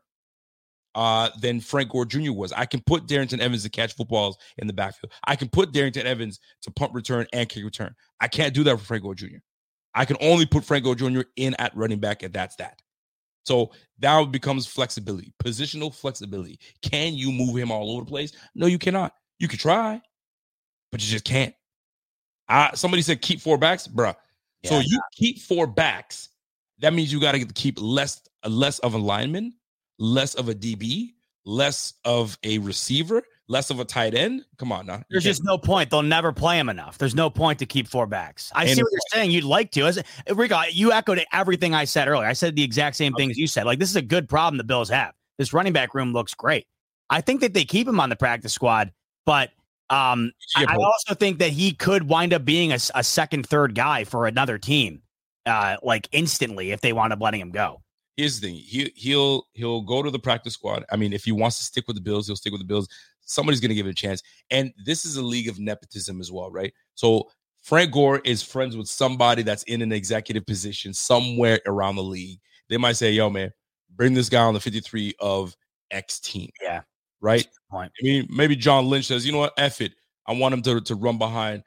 than Frank Gore Jr. was. I can put Darrynton Evans to catch footballs in the backfield. I can put Darrynton Evans to punt return and kick return. I can't do that for Frank Gore Jr. I can only put Frank Gore Jr. in at running back, and that's that. So that becomes flexibility, positional flexibility. Can you move him all over the place? No, you cannot. You can try, but you just can't. Somebody said keep 4 backs, bruh. Yeah, so you keep 4 backs. That means you got to keep less of a lineman, less of a DB, less of a receiver, less of a tight end. Come on now. There's just no point. They'll never play him enough. There's no point to keep 4 backs. I see what you're saying. You'd like to. Rico, you echoed everything I said earlier. I said the exact same things you said. Like, this is a good problem the Bills have. This running back room looks great. I think that they keep him on the practice squad, but I also think that he could wind up being a second, third guy for another team. Like instantly, if they wound up letting him go. Here's the thing: he'll go to the practice squad. I mean, if he wants to stick with the Bills, he'll stick with the Bills. Somebody's going to give it a chance. And this is a league of nepotism as well, right? So Frank Gore is friends with somebody that's in an executive position somewhere around the league. They might say, "Yo, man, bring this guy on the 53 of X team." Yeah, right. I mean, maybe John Lynch says, "You know what? F it. I want him to run behind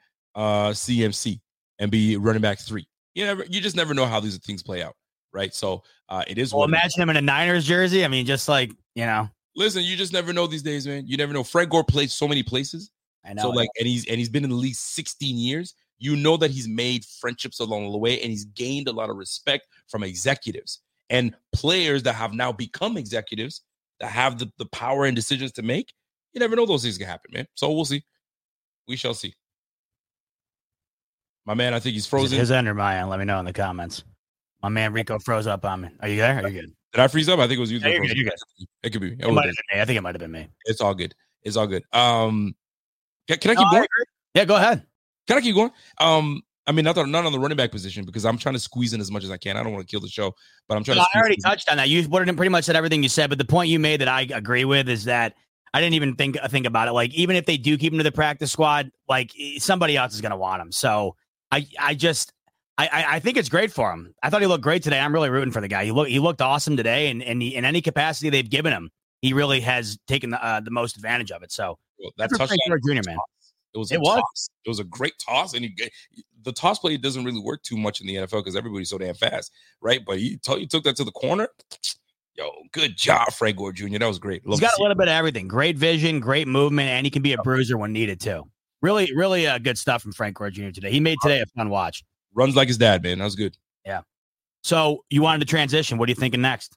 CMC and be running back 3." You just never know how these things play out, right? So it is. Well, imagine him in a Niners jersey. I mean, just like, Listen, you just never know these days, man. You never know. Frank Gore plays so many places. I know. So and he's been in the league 16 years. You know that he's made friendships along the way, and he's gained a lot of respect from executives and players that have now become executives. that have the power and decisions to make, you never know those things can happen, man. So we'll see. We shall see. My man, I think he's frozen. His end or my end? Let me know in the comments. My man Rico froze up on me. Are you there? Are you good? Did I freeze up? I think it was you. Yeah, you're good. It could be. It might have been me. I think it might have been me. It's all good. It's all good. Can I keep going? Yeah, go ahead. Can I keep going? I mean, not on the running back position because I'm trying to squeeze in as much as I can. I don't want to kill the show, but I'm trying to. I already touched on that. You pretty much said everything you said, but the point you made that I agree with is that I didn't even think about it. Like, even if they do keep him to the practice squad, like somebody else is going to want him. So I think it's great for him. I thought he looked great today. I'm really rooting for the guy. He looked awesome today, and in any capacity they've given him, he really has taken the most advantage of it. So that touchdown, Junior, man. It was a toss. It was a great toss, and the toss play doesn't really work too much in the NFL because everybody's so damn fast, right? But he took that to the corner. Yo, good job, Frank Gore Jr. That was great. He's got a little bit of everything. Great vision, great movement, and he can be a bruiser when needed too. Really, really good stuff from Frank Gore Jr. today. He made today a fun watch. Runs like his dad, man. That was good. Yeah. So you wanted to transition. What are you thinking next?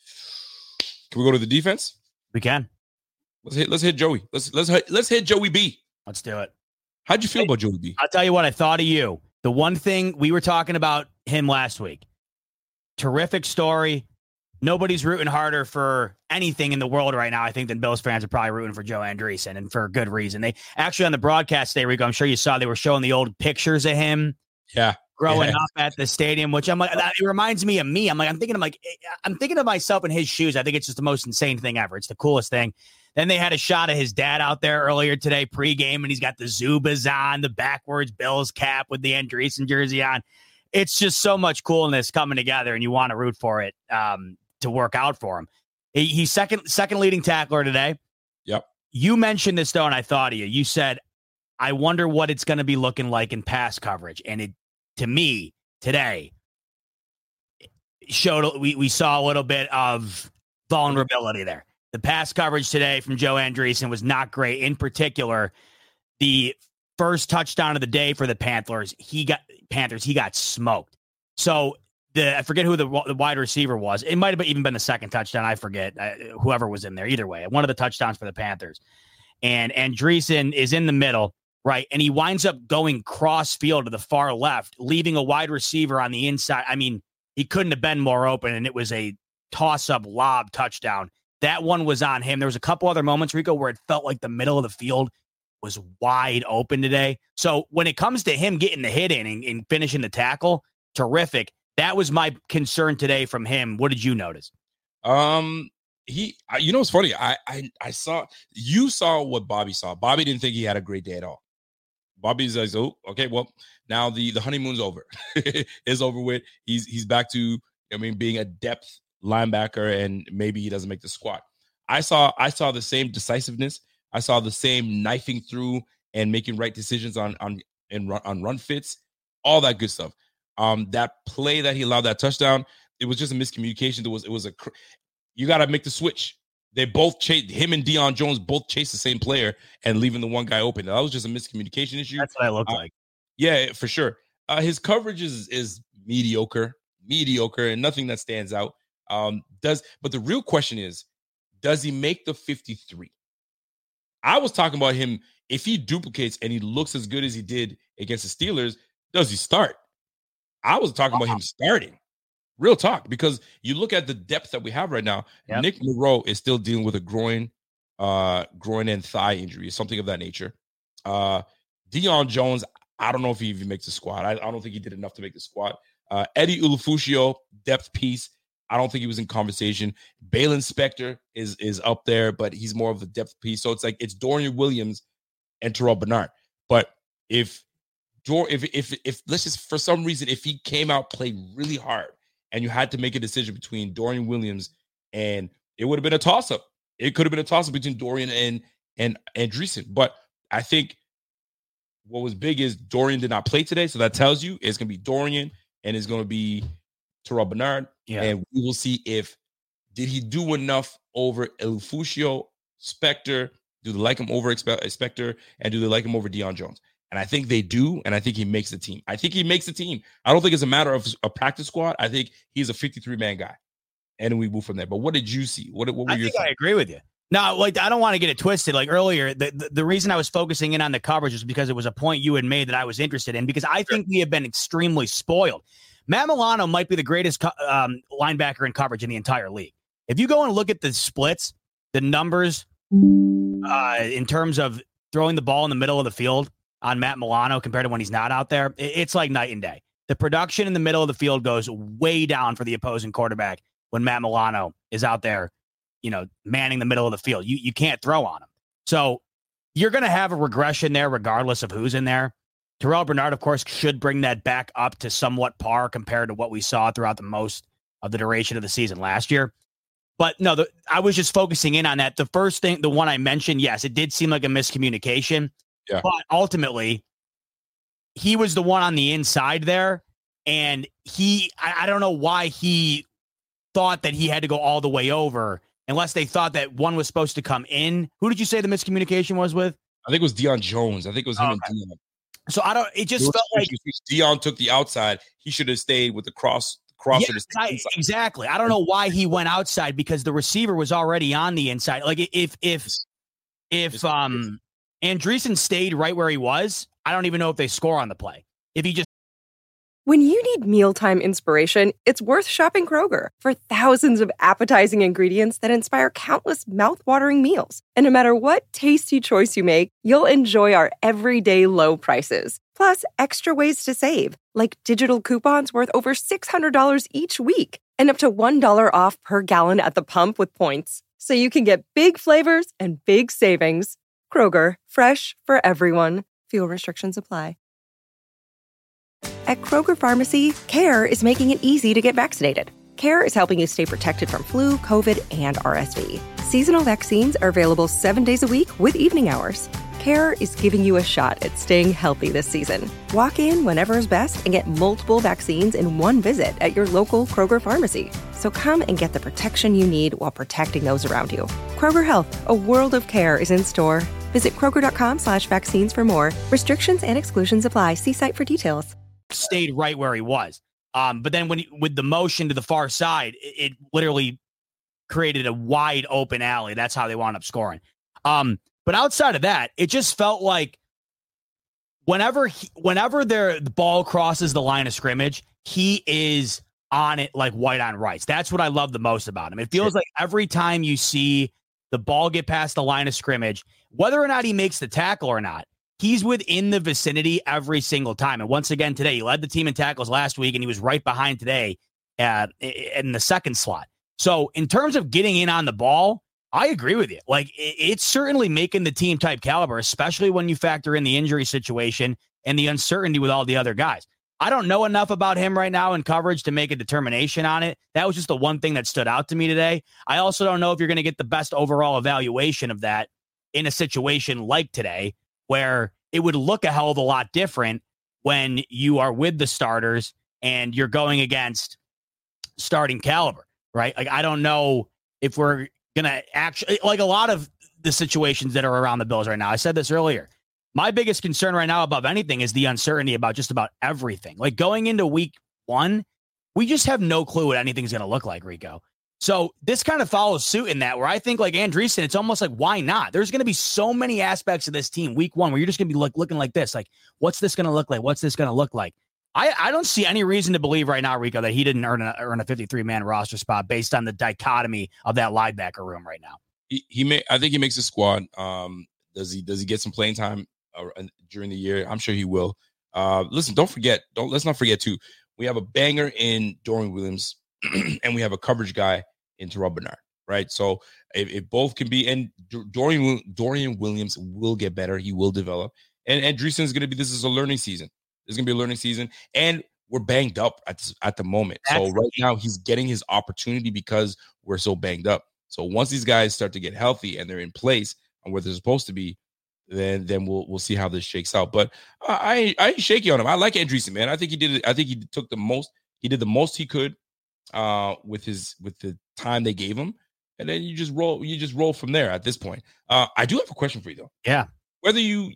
Can we go to the defense? We can. Let's hit Joey. Let's hit Joey B. Let's do it. How'd you feel about Joey B? I'll tell you what I thought of you. The one thing we were talking about him last week. Terrific story. Nobody's rooting harder for anything in the world right now, I think, than Bills fans are probably rooting for Joe Andreessen, and for good reason. They actually, on the broadcast today, Rico, I'm sure you saw, they were showing the old pictures of him. Yeah. Growing up at the stadium, which I'm like, it reminds me of me. I'm thinking of myself in his shoes. I think it's just the most insane thing ever. It's the coolest thing. Then they had a shot of his dad out there earlier today, pregame, and he's got the Zubas on, the backwards Bills cap with the Andreessen jersey on. It's just so much coolness coming together, and you want to root for it to work out for him. He's second leading tackler today. Yep. You mentioned this, though, and I thought of you. You said, I wonder what it's going to be looking like in pass coverage. And it, to me, today, showed we saw a little bit of vulnerability there. The pass coverage today from Joe Andreessen was not great. In particular, the first touchdown of the day for the Panthers, he got smoked. So I forget who the wide receiver was. It might have even been the second touchdown. I forget whoever was in there. Either way, one of the touchdowns for the Panthers. And Andreessen is in the middle, right? And he winds up going cross field to the far left, leaving a wide receiver on the inside. I mean, he couldn't have been more open, and it was a toss-up lob touchdown. That one was on him. There was a couple other moments, Rico, where it felt like the middle of the field was wide open today. So when it comes to him getting the hit in and finishing the tackle, terrific. That was my concern today from him. What did you notice? It's funny. I saw what Bobby saw. Bobby didn't think he had a great day at all. Bobby's like, oh, okay, well, now the honeymoon's over. It's over with. He's back to, being a depth linebacker, and maybe he doesn't make the squad. I saw the same decisiveness. I saw the same knifing through and making right decisions on run fits, all that good stuff. That play that he allowed that touchdown, it was just a miscommunication. You got to make the switch. They both him and Deion Jones both chased the same player and leaving the one guy open. That was just a miscommunication issue. That's what I look like. Yeah, for sure. His coverage is mediocre, and nothing that stands out. But the real question is, does he make the 53? I was talking about him. If he duplicates and he looks as good as he did against the Steelers, does he start? I was talking about him starting. Real talk, because you look at the depth that we have right now. Yep. Nick Moreau is still dealing with a groin and thigh injury, something of that nature. Deion Jones, I don't know if he even makes the squad. I don't think he did enough to make the squad. Eddie Ulofushio, depth piece. I don't think he was in conversation. Balen Spector is up there, but he's more of the depth piece. So it's Dorian Williams and Terrell Bernard. But if let's just, for some reason, if he came out, played really hard, and you had to make a decision between Dorian Williams, and it would have been a toss-up. It could have been a toss-up between Dorian and Andreessen. But I think what was big is Dorian did not play today, so that tells you it's going to be Dorian and it's going to be Terrell Bernard. Yeah. And we will see did he do enough over Ulofushio, Spector? Do they like him over Spector? And do they like him over Deion Jones? And I think they do, and I think he makes the team. I don't think it's a matter of a practice squad. I think he's a 53-man guy. and we move from there. But what did you see? What were your thoughts? I agree with you. No, like I don't want to get it twisted. Like earlier, the reason I was focusing in on the coverage was because it was a point you had made that I was interested in, because I think we have been extremely spoiled. Matt Milano might be the greatest linebacker in coverage in the entire league. If you go and look at the splits, the numbers in terms of throwing the ball in the middle of the field on Matt Milano compared to when he's not out there, it's like night and day. The production in the middle of the field goes way down for the opposing quarterback when Matt Milano is out there, manning the middle of the field. You can't throw on him. So you're going to have a regression there regardless of who's in there. Terrell Bernard, of course, should bring that back up to somewhat par compared to what we saw throughout the most of the duration of the season last year. But no, I was just focusing in on that. The first thing, the one I mentioned, yes, it did seem like a miscommunication. Yeah. But ultimately, he was the one on the inside there. And I don't know why he thought that he had to go all the way over unless they thought that one was supposed to come in. Who did you say the miscommunication was with? I think it was Deion Jones. I think it was him and Deion. So it just felt like Deion took the outside. He should have stayed with the crosser. Exactly. I don't know why he went outside, because the receiver was already on the inside. Like if Andreessen stayed right where he was, I don't even know if they score on the play. If he just When you need mealtime inspiration, it's worth shopping Kroger for thousands of appetizing ingredients that inspire countless mouthwatering meals. And no matter what tasty choice you make, you'll enjoy our everyday low prices. Plus, extra ways to save, like digital coupons worth over $600 each week and up to $1 off per gallon at the pump with points. So you can get big flavors and big savings. Kroger, fresh for everyone. Fuel restrictions apply. At Kroger Pharmacy, CARE is making it easy to get vaccinated. CARE is helping you stay protected from flu, COVID, and RSV. Seasonal vaccines are available 7 days a week with evening hours. CARE is giving you a shot at staying healthy this season. Walk in whenever is best and get multiple vaccines in one visit at your local Kroger Pharmacy. So come and get the protection you need while protecting those around you. Kroger Health, a world of care, is in store. Visit Kroger.com/vaccines for more. Restrictions and exclusions apply. See site for details. Stayed right where he was. But then with the motion to the far side, it literally created a wide open alley. That's how they wound up scoring. But outside of that, it just felt like whenever the ball crosses the line of scrimmage, he is on it like white on rice. That's what I love the most about him. It feels like every time you see the ball get past the line of scrimmage, whether or not he makes the tackle or not, he's within the vicinity every single time. And once again, today, he led the team in tackles last week, and he was right behind today in the second slot. So in terms of getting in on the ball, I agree with you. Like, it's certainly making the team type caliber, especially when you factor in the injury situation and the uncertainty with all the other guys. I don't know enough about him right now in coverage to make a determination on it. That was just the one thing that stood out to me today. I also don't know if you're going to get the best overall evaluation of that in a situation like today, where it would look a hell of a lot different when you are with the starters and you're going against starting caliber, right? Like, I don't know if we're going to actually, like a lot of the situations that are around the Bills right now. I said this earlier. My biggest concern right now above anything is the uncertainty about just about everything. Like, going into week 1, we just have no clue what anything's going to look like, Rico. So this kind of follows suit in that, where I think, like Andreessen, it's almost like, why not? There's going to be so many aspects of this team week 1 where you're just going to be looking like this. Like, what's this going to look like? What's this going to look like? I don't see any reason to believe right now, Rico, that he didn't earn a 53-man roster spot based on the dichotomy of that linebacker room right now. I think he makes a squad. Does he get some playing time during the year? I'm sure he will. Listen, let's not forget too, we have a banger in Dorian Williams and we have a coverage guy in Terrell Bernard, right? So if both can be, and Dorian Williams will get better, he will develop, and Andreessen is going to be, this is a learning season. There's going to be a learning season, and we're banged up at the moment. So right now he's getting his opportunity because we're so banged up. So once these guys start to get healthy and they're in place and where they're supposed to be, then we'll see how this shakes out. But I ain't shaky on him. I like Andreessen, man. I think he did it. I think he took the most. He did the most he could with the time they gave him, and then you just roll from there at this point. I do have a question for you though. Yeah. Whether you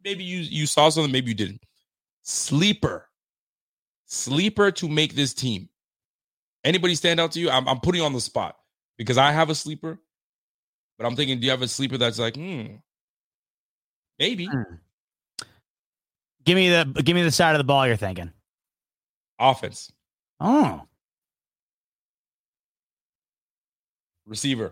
saw something, maybe you didn't. Sleeper to make this team. Anybody stand out to you? I'm putting you on the spot because I have a sleeper, but I'm thinking, do you have a sleeper that's like, maybe. Give me the side of the ball you're thinking. Offense. Oh. Receiver.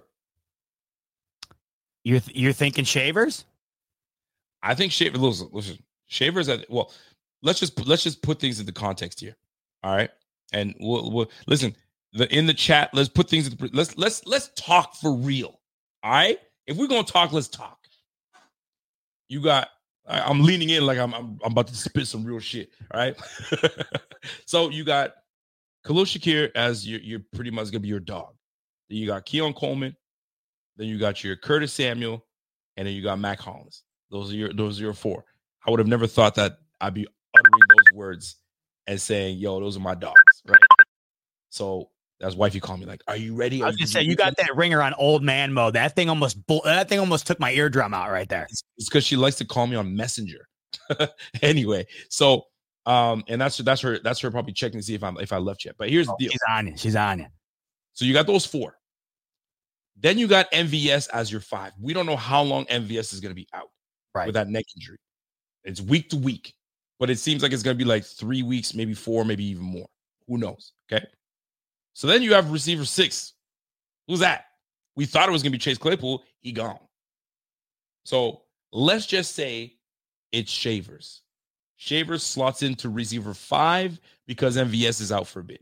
You're thinking Shavers? I think Shavers. Listen, Shavers. Let's just put things into context here. All right, and we'll listen. In the chat, let's put things into. Let's talk for real. All right, if we're gonna talk, let's talk. You got. I'm leaning in like I'm about to spit some real shit. All right. So you got Khalil Shakir as you're pretty much gonna be your dog. Then you got Keon Coleman. Then you got your Curtis Samuel, and then you got Mac Hollins. Those are your four. I would have never thought that I'd be uttering those words and saying, "Yo, those are my dogs." Right. So that's wifey called me like, "Are you ready?" I was gonna say you got that ringer on old man mode. That thing almost took my eardrum out right there. It's because she likes to call me on Messenger. Anyway, so and that's her probably checking to see if I left yet. But here's the deal. She's on you. So you got those four. Then you got MVS as your 5. We don't know how long MVS is going to be out with that neck injury. It's week to week, but it seems like it's going to be like 3 weeks, maybe 4, maybe even more. Who knows? Okay. So then you have receiver 6. Who's that? We thought it was going to be Chase Claypool. He gone. So let's just say it's Shavers. Shavers slots into receiver 5 because MVS is out for a bit.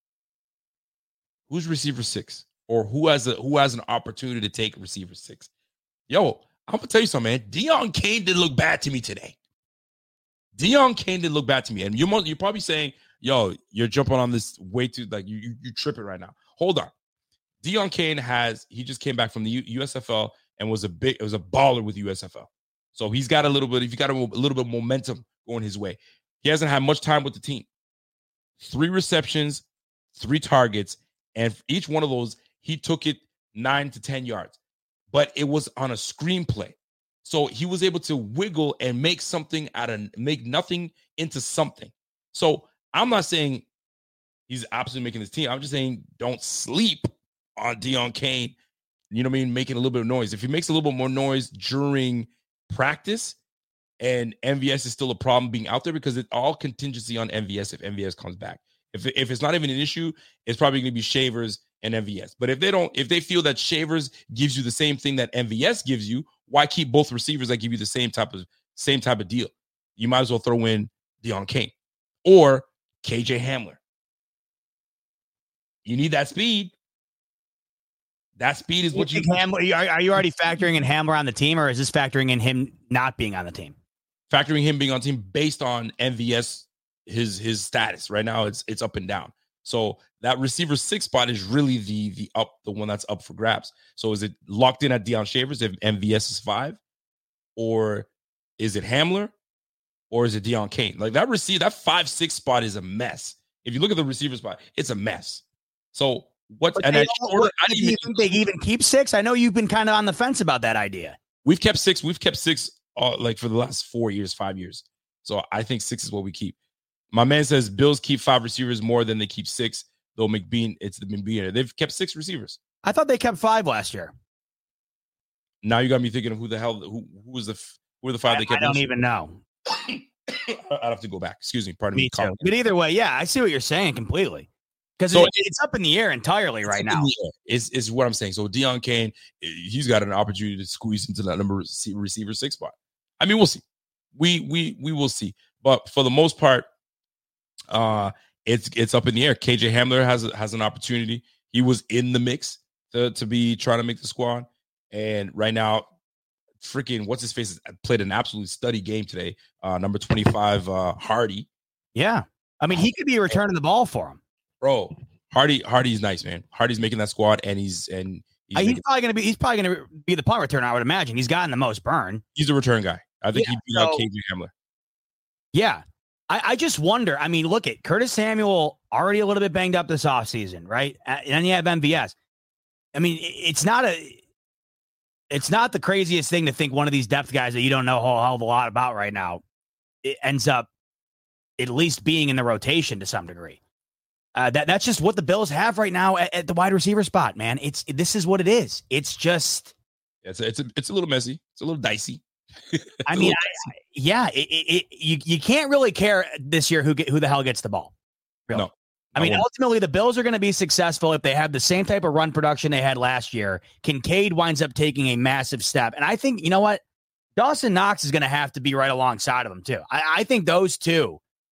Who's receiver 6? Or who has an opportunity to take receiver 6? Yo, I'm gonna tell you something, man. Deon Cain didn't look bad to me today. Deon Cain didn't look bad to me. And you're probably saying, yo, you're jumping on this way too, like you tripping right now. Hold on. Deon Cain he just came back from the USFL and was a baller with USFL. So he's got a little bit of momentum going his way. He hasn't had much time with the team. 3 receptions, 3 targets, and each one of those, he took it 9 to 10 yards, but it was on a screenplay. So he was able to wiggle and make make nothing into something. So I'm not saying he's absolutely making this team. I'm just saying don't sleep on Deon Cain. You know what I mean? Making a little bit of noise. If he makes a little bit more noise during practice and MVS is still a problem being out there, because it's all contingency on MVS if MVS comes back. If it's not even an issue, it's probably going to be Shavers and MVS. But if they feel that Shavers gives you the same thing that MVS gives you, why keep both receivers that give you the same type of deal? You might as well throw in Deon Cain or KJ Hamler. You need that speed. That speed is what you Hamler. Are you already factoring in Hamler on the team, or is this factoring in him not being on the team? Factoring him being on the team based on MVS. His status right now, it's up and down. So that receiver 6 spot is really the one that's up for grabs. So is it locked in at Deion Shavers if MVS is 5, or is it Hamler, or is it Deon Cain? Like that 5-6 spot is a mess. If you look at the receiver spot, it's a mess. So do you think they even keep 6? I know you've been kind of on the fence about that idea. We've kept 6. We've kept 6 like for the last 4 years, 5 years. So I think 6 is what we keep. My man says Bills keep 5 receivers more than they keep 6. Though McBean, it's the McBean. They've kept 6 receivers. I thought they kept 5 last year. Now you got me thinking of who were the 5 they kept. I don't even know. I'd have to go back. Excuse me. Pardon me. Too. But either way, yeah, I see what you're saying completely. Because it's up in the air entirely right now. Is what I'm saying. So Deon Cain, he's got an opportunity to squeeze into that number receiver 6 spot. I mean, we'll see. We will see. But for the most part, it's up in the air. KJ Hamler has an opportunity. He was in the mix to be trying to make the squad, and right now, freaking what's his face played an absolutely study game today. Number 25, Hardy. Yeah, I mean he could be returning the ball for him, bro. Hardy's nice, man. Hardy's making that squad, and he's probably gonna be the punt returner. I would imagine he's gotten the most burn. He's a return guy. I think he beat out KJ Hamler. Yeah. I just wonder. I mean, look at Curtis Samuel already a little bit banged up this offseason, right? And then you have MVS. I mean, it's not the craziest thing to think one of these depth guys that you don't know a whole hell of a lot about right now, it ends up at least being in the rotation to some degree. That's just what the Bills have right now at the wide receiver spot, man. This is what it is. It's just it's a little messy. It's a little dicey. I mean, you can't really care this year who the hell gets the ball. Really. No. I mean, ultimately, the Bills are going to be successful if they have the same type of run production they had last year. Kincaid winds up taking a massive step. And I think, you know what? Dawson Knox is going to have to be right alongside of them, too. I think those two,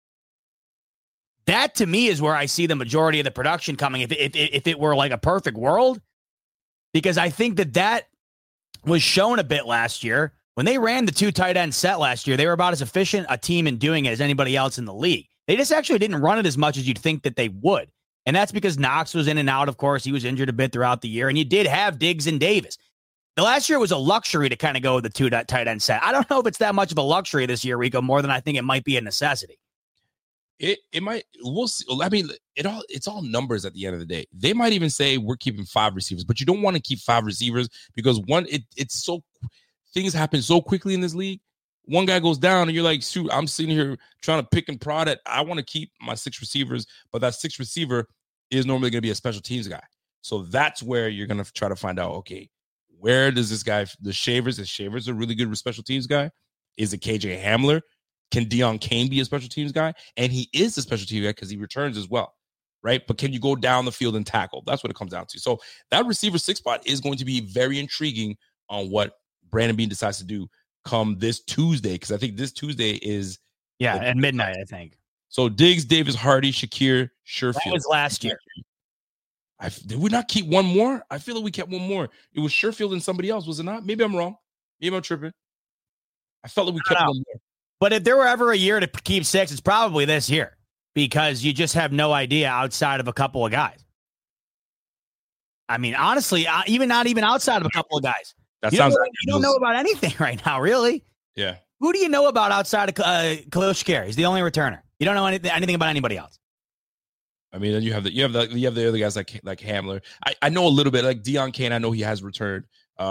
that to me is where I see the majority of the production coming if it were like a perfect world. Because I think that was shown a bit last year. When they ran the 2 tight end set last year, they were about as efficient a team in doing it as anybody else in the league. They just actually didn't run it as much as you'd think that they would. And that's because Knox was in and out, of course. He was injured a bit throughout the year. And you did have Diggs and Davis. The last year was a luxury to kind of go with the 2 tight end set. I don't know if it's that much of a luxury this year, Rico, more than I think it might be a necessity. It might. We'll see. I mean, it's all numbers at the end of the day. They might even say we're keeping 5 receivers, but you don't want to keep 5 receivers because it's so things happen so quickly in this league. One guy goes down and you're like, shoot, I'm sitting here trying to pick and prod it. I want to keep my 6 receivers, but that 6th receiver is normally going to be a special teams guy. So that's where you're going to try to find out, okay, where does this guy, is Shavers a really good special teams guy? Is it KJ Hamler? Can Deion Kane be a special teams guy? And he is a special teams guy because he returns as well, right? But can you go down the field and tackle? That's what it comes down to. So that receiver 6 spot is going to be very intriguing on what Brandon Beane decides to do come this Tuesday, because I think this Tuesday is at midnight, I think. So Diggs, Davis, Hardy, Shakir, Sherfield. That was last year. Did we not keep one more? I feel like we kept one more. It was Sherfield and somebody else, was it not? Maybe I'm wrong. Maybe I'm tripping. I felt like we kept one more. But if there were ever a year to keep 6, it's probably this year, because you just have no idea outside of a couple of guys. I mean, honestly, not even outside of a couple of guys. You don't know about anything right now, really. Yeah. Who do you know about outside of Khalil Shakir? He's the only returner. You don't know anything about anybody else. I mean, then you have the other guys like Hamler. I know a little bit, like Deion Kane. I know he has returned.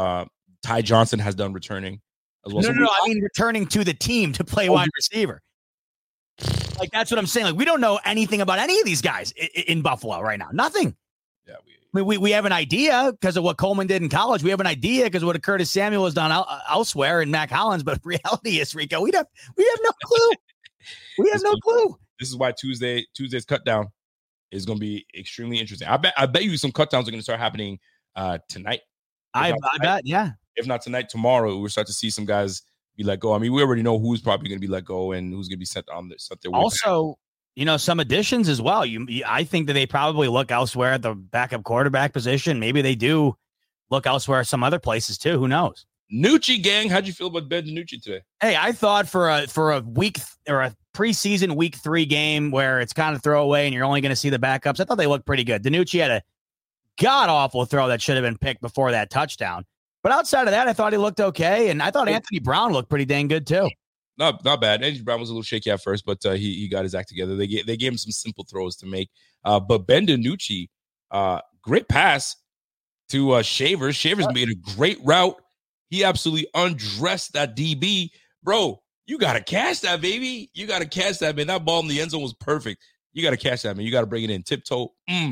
Ty Johnson has done returning as well. No. I mean, returning to the team to play wide receiver. Like, that's what I'm saying. Like, we don't know anything about any of these guys in Buffalo right now. Nothing. Yeah, we have an idea because of what Coleman did in college. We have an idea because of what Curtis Samuel has done elsewhere in Mac Hollins. But reality is, Rico, we have no clue. We have no clue. This is why Tuesday's cut down is going to be extremely interesting. I bet you some cut downs are going to start happening tonight. I bet, yeah. If not tonight, tomorrow we'll start to see some guys be let go. I mean, we already know who's probably going to be let go and who's going to be set their way. Also, some additions as well. I think that they probably look elsewhere at the backup quarterback position. Maybe they do look elsewhere some other places too. Who knows? Nucci gang, how'd you feel about Ben DiNucci today? Hey, I thought for a week or a preseason week 3 game where it's kind of throwaway and you're only going to see the backups, I thought they looked pretty good. DiNucci had a god awful throw that should have been picked before that touchdown. But outside of that, I thought he looked okay, and I thought Anthony Brown looked pretty dang good too. Not bad. Anthony Brown was a little shaky at first, but he got his act together. They gave him some simple throws to make. But Ben DiNucci, great pass to Shavers. Shavers made a great route. He absolutely undressed that DB. Bro, you got to catch that, baby. You got to catch that, man. That ball in the end zone was perfect. You got to catch that, man. You got to bring it in tiptoe.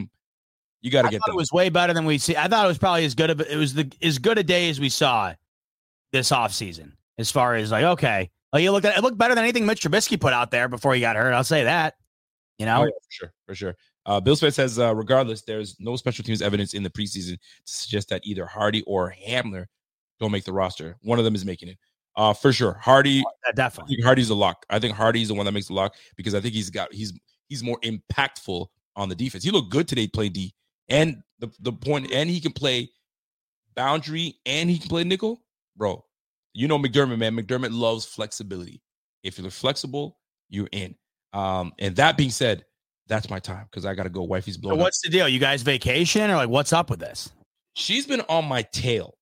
You got to get that. It was way better than we see. I thought it was probably as good a day as we saw this offseason. As far as like, okay, it looked better than anything Mitch Trubisky put out there before he got hurt. I'll say that. Oh, yeah, for sure. Bill Smith says, regardless, there's no special teams evidence in the preseason to suggest that either Hardy or Hamler don't make the roster. One of them is making it. For sure. Hardy, definitely. I think Hardy's a lock. I think Hardy's the one that makes the lock because I think he's more impactful on the defense. He looked good today playing D. And the point, and he can play boundary and he can play nickel. Bro, you know McDermott, man. McDermott loves flexibility. If you're flexible, you're in. And that being said, that's my time because I got to go. Wifey's blowing up. What's the deal? You guys vacation or like what's up with this? She's been on my tail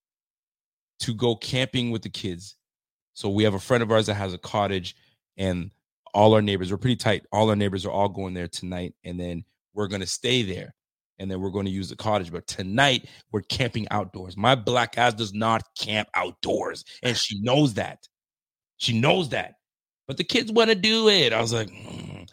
to go camping with the kids. So we have a friend of ours that has a cottage and all our neighbors, we're pretty tight. All our neighbors are all going there tonight. And then we're going to stay there. And then we're going to use the cottage. But tonight, we're camping outdoors. My black ass does not camp outdoors. And she knows that. She knows that. But the kids want to do it. I was like,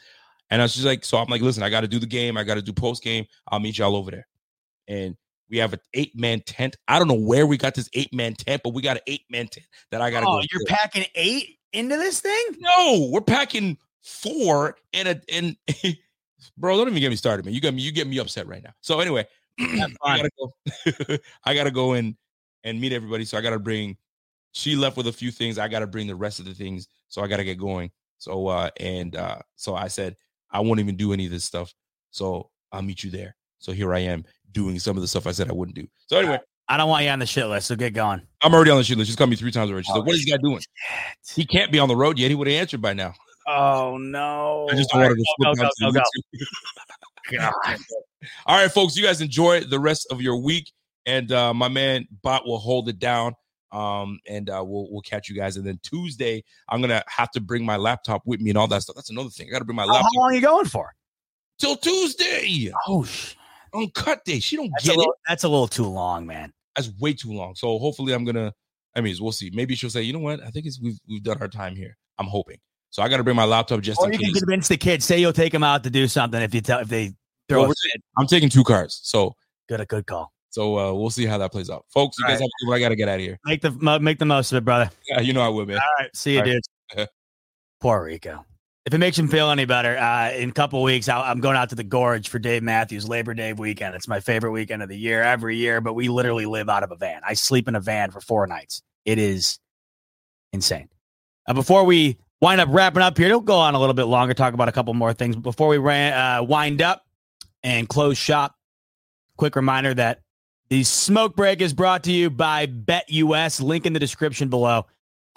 And I was just like, so I'm like, listen, I got to do the game. I got to do post game. I'll meet y'all over there. And we have an 8-man tent. I don't know where we got this 8-man tent, but we got an 8-man tent that I got to go. Oh, you're packing 8 into this thing? No, we're packing 4 and bro, don't even get me started, man. You get me upset right now. So anyway, I gotta go and meet everybody. So I gotta bring. She left with a few things. I gotta bring the rest of the things. So I gotta get going. So so I said I won't even do any of this stuff. So I'll meet you there. So here I am doing some of the stuff I said I wouldn't do. So anyway, I don't want you on the shit list. So get going. I'm already on the shit list. She's called me 3 times already. She's like, "What is this guy doing? He can't be on the road yet. He would have answered by now." Oh no! I just don't want to go. God. All right, folks, you guys enjoy the rest of your week, and my man Bot will hold it down. And we'll catch you guys. And then Tuesday, I'm gonna have to bring my laptop with me and all that stuff. That's another thing. I got to bring my laptop. How long are you going for? Till Tuesday. Oh, on cut day. She don't get it. That's a little too long, man. That's way too long. So hopefully, we'll see. Maybe she'll say, you know what? I think we've done our time here. I'm hoping. So I got to bring my laptop just in case. Or you can convince the kids. Say you'll take them out to do something if they throw. I'm taking 2 cars. So good call. So we'll see how that plays out, folks. You guys have to do. I got to get out of here. Make the most of it, brother. Yeah, you know I will, man. All right, see you, dude. Puerto Rico. If it makes him feel any better, in a couple of weeks, I'm going out to the Gorge for Dave Matthews Labor Day weekend. It's my favorite weekend of the year, every year. But we literally live out of a van. I sleep in a van for 4 nights. It is insane. Before we wind up wrapping up here, it'll go on a little bit longer. Talk about a couple more things. But before we wind up and close shop, quick reminder that the smoke break is brought to you by BetUS. Link in the description below.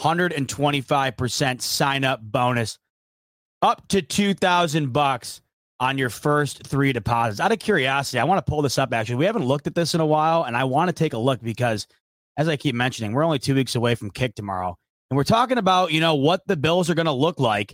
125% sign up bonus, up to $2,000 on your first 3 deposits. Out of curiosity, I want to pull this up. Actually, we haven't looked at this in a while, and I want to take a look because, as I keep mentioning, we're only 2 weeks away from kick tomorrow, and we're talking about what the Bills are going to look like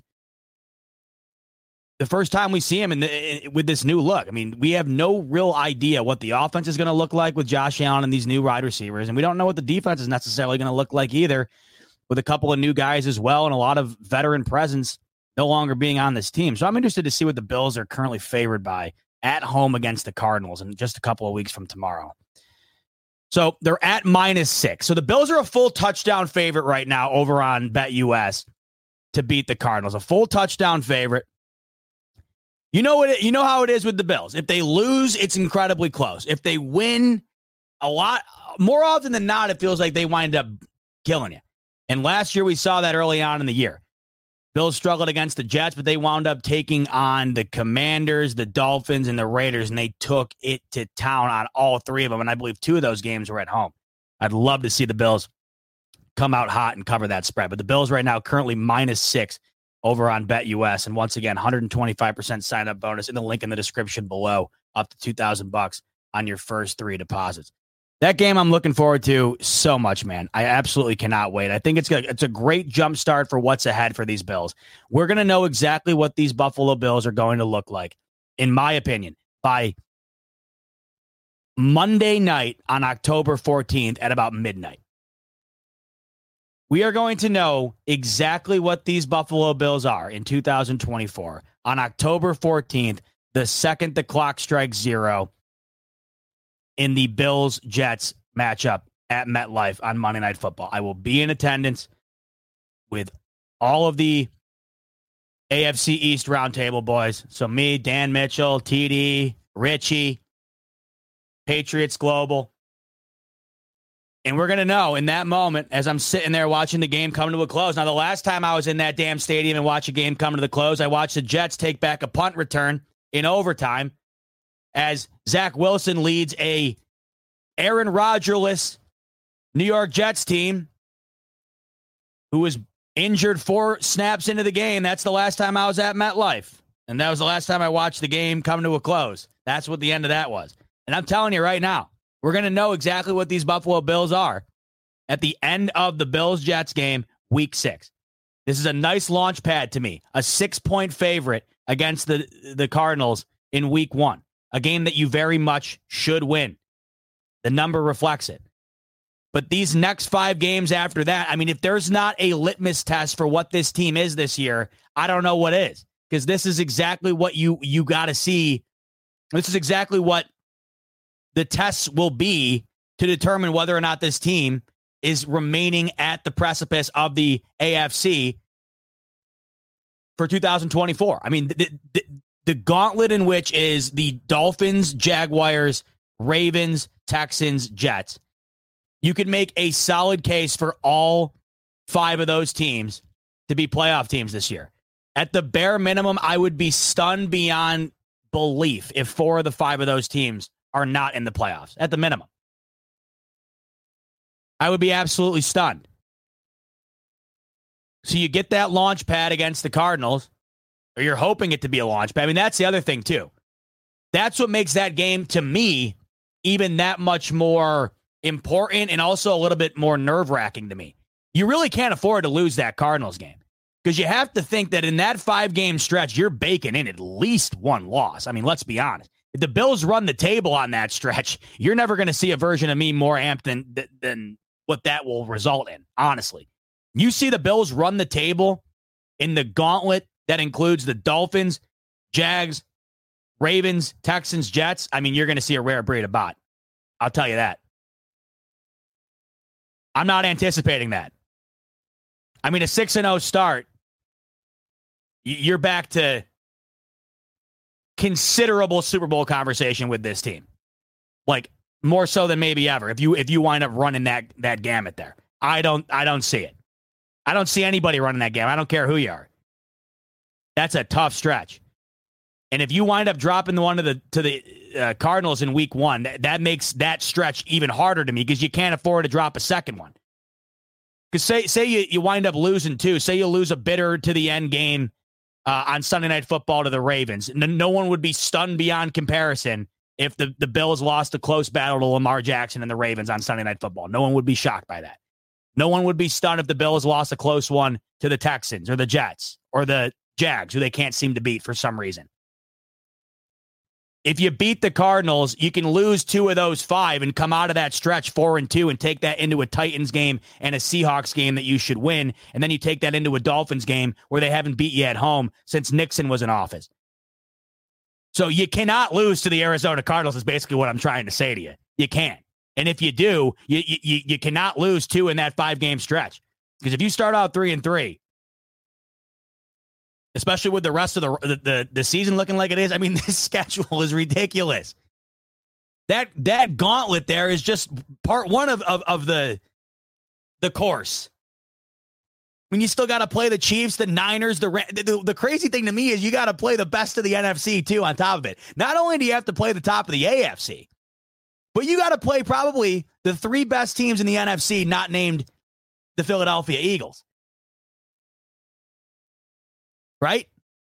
the first time we see him with this new look. I mean, we have no real idea what the offense is going to look like with Josh Allen and these new wide receivers. And we don't know what the defense is necessarily going to look like either, with a couple of new guys as well and a lot of veteran presence no longer being on this team. So I'm interested to see what the Bills are currently favored by at home against the Cardinals in just a couple of weeks from tomorrow. So they're at -6. So the Bills are a full touchdown favorite right now over on BetUS to beat the Cardinals. A full touchdown favorite. You know how it is with the Bills. If they lose, it's incredibly close. If they win, a lot more often than not, it feels like they wind up killing you. And last year we saw that early on in the year. Bills struggled against the Jets, but they wound up taking on the Commanders, the Dolphins, and the Raiders, and they took it to town on all 3 of them. And I believe 2 of those games were at home. I'd love to see the Bills come out hot and cover that spread. But the Bills right now currently -6. Over on BetUS. And once again, 125% sign-up bonus in the link in the description below, up to $2,000 on your first 3 deposits. That game I'm looking forward to so much, man. I absolutely cannot wait. I think it's a great jump start for what's ahead for these Bills. We're going to know exactly what these Buffalo Bills are going to look like, in my opinion, by Monday night on October 14th at about midnight. We are going to know exactly what these Buffalo Bills are in 2024 on October 14th, the second the clock strikes 0 in the Bills-Jets matchup at MetLife on Monday Night Football. I will be in attendance with all of the AFC East roundtable boys. So me, Dan Mitchell, TD, Richie, Patriots Global. And we're going to know in that moment as I'm sitting there watching the game come to a close. Now, the last time I was in that damn stadium and watched a game come to the close, I watched the Jets take back a punt return in overtime as Zach Wilson leads a Aaron Rodgers-less New York Jets team who was injured 4 snaps into the game. That's the last time I was at MetLife. And that was the last time I watched the game come to a close. That's what the end of that was. And I'm telling you right now, we're going to know exactly what these Buffalo Bills are at the end of the Bills-Jets game, week 6. This is a nice launch pad to me. A 6-point favorite against the Cardinals in week 1. A game that you very much should win. The number reflects it. But these next 5 games after that, I mean, if there's not a litmus test for what this team is this year, I don't know what is. because this is exactly what you got to see. This is exactly what the tests will be to determine whether or not this team is remaining at the precipice of the AFC for 2024. I mean, the gauntlet in which is the Dolphins, Jaguars, Ravens, Texans, Jets. You could make a solid case for all 5 of those teams to be playoff teams this year. At the bare minimum, I would be stunned beyond belief if 4 of the 5 of those teams are not in the playoffs, at the minimum. I would be absolutely stunned. So you get that launch pad against the Cardinals, or you're hoping it to be a launch pad. I mean, that's the other thing, too. That's what makes that game, to me, even that much more important and also a little bit more nerve-wracking to me. You really can't afford to lose that Cardinals game because you have to think that in that 5-game stretch, you're baking in at least one loss. I mean, let's be honest. If the Bills run the table on that stretch, you're never going to see a version of me more amped than what that will result in, honestly. You see the Bills run the table in the gauntlet that includes the Dolphins, Jags, Ravens, Texans, Jets. I mean, you're going to see a rare breed of bot. I'll tell you that. I'm not anticipating that. I mean, a 6-0 start, you're back to considerable Super Bowl conversation with this team. Like, more so than maybe ever. If you wind up running that gamut there. I don't see it. I don't see anybody running that gamut. I don't care who you are. That's a tough stretch. And if you wind up dropping the one to the Cardinals in week 1, that makes that stretch even harder to me because you can't afford to drop a second one. Because say you wind up losing 2. Say you lose a bitter to the end game on Sunday Night Football to the Ravens. No one would be stunned beyond comparison if the Bills lost a close battle to Lamar Jackson and the Ravens on Sunday Night Football. No one would be shocked by that. No one would be stunned if the Bills lost a close one to the Texans or the Jets or the Jags, who they can't seem to beat for some reason. If you beat the Cardinals, you can lose 2 of those 5 and come out of that stretch 4-2 and take that into a Titans game and a Seahawks game that you should win. And then you take that into a Dolphins game where they haven't beat you at home since Nixon was in office. So you cannot lose to the Arizona Cardinals is basically what I'm trying to say to you. You can't. And if you do, you cannot lose 2 in that 5-game stretch. Because if you start out 3-3, especially with the rest of the season looking like it is, I mean, this schedule is ridiculous. That gauntlet there is just part 1 of the course. I mean, you still got to play the Chiefs, the Niners, the crazy thing to me is you got to play the best of the NFC, too, on top of it. Not only do you have to play the top of the AFC, but you got to play probably the 3 best teams in the NFC, not named the Philadelphia Eagles. Right?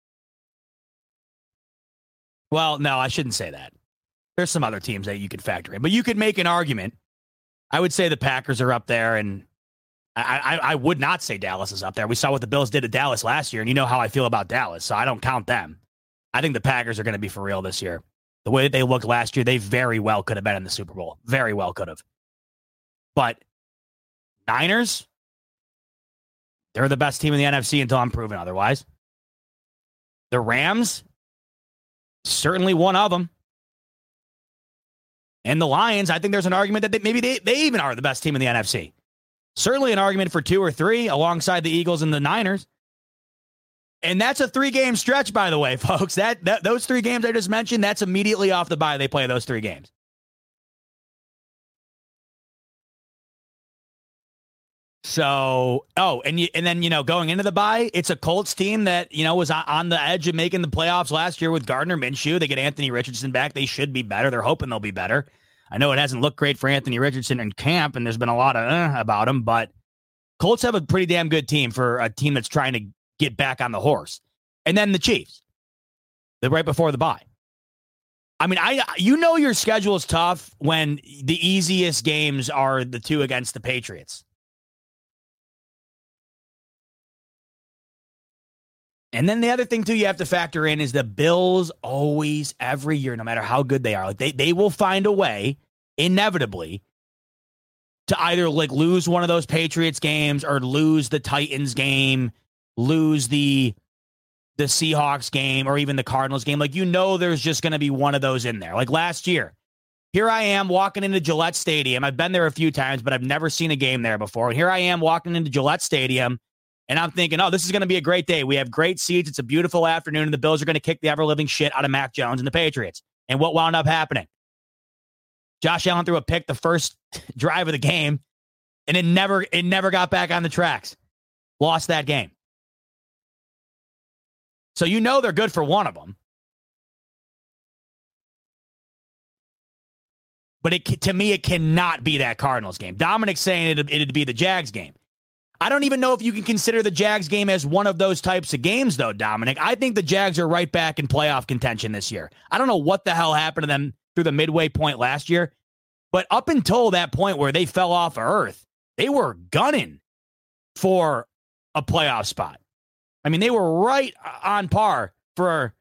Well, no, I shouldn't say that. There's some other teams that you could factor in, but you could make an argument. I would say the Packers are up there, and I would not say Dallas is up there. We saw what the Bills did to Dallas last year, and you know how I feel about Dallas, so I don't count them. I think the Packers are going to be for real this year. The way that they looked last year, they very well could have been in the Super Bowl. Very well could have. But Niners, they're the best team in the NFC until I'm proven otherwise. The Rams, certainly one of them. And the Lions, I think there's an argument that maybe they even are the best team in the NFC. Certainly an argument for 2 or 3 alongside the Eagles and the Niners. And that's a 3-game stretch, by the way, folks. Those 3 games I just mentioned, that's immediately off the bye. They play those 3 games. So, and then going into the bye, it's a Colts team that was on the edge of making the playoffs last year with Gardner Minshew. They get Anthony Richardson back. They should be better. They're hoping they'll be better. I know it hasn't looked great for Anthony Richardson in camp, and there's been a lot of about him, but Colts have a pretty damn good team for a team that's trying to get back on the horse. And then the Chiefs, right before the bye. I mean, your schedule is tough when the easiest games are the 2 against the Patriots. And then the other thing, too, you have to factor in is the Bills always, every year, no matter how good they are, like they will find a way, inevitably, to either lose one of those Patriots games or lose the Titans game, lose the the Seahawks game or even the Cardinals game. Like, there's just going to be one of those in there. Like last year, here I am walking into Gillette Stadium. I've been there a few times, but I've never seen a game there before. And here I am walking into Gillette Stadium, and I'm thinking, oh, this is going to be a great day. We have great seats. It's a beautiful afternoon, and the Bills are going to kick the ever-living shit out of Mac Jones and the Patriots. And what wound up happening? Josh Allen threw a pick the first drive of the game, and it never got back on the tracks. Lost that game. So they're good for one of them. But to me, it cannot be that Cardinals game. Dominic's saying it'd be the Jags game. I don't even know if you can consider the Jags game as one of those types of games, though, Dominic. I think the Jags are right back in playoff contention this year. I don't know what the hell happened to them through the midway point last year, but up until that point where they fell off of earth, they were gunning for a playoff spot. I mean, they were right on par for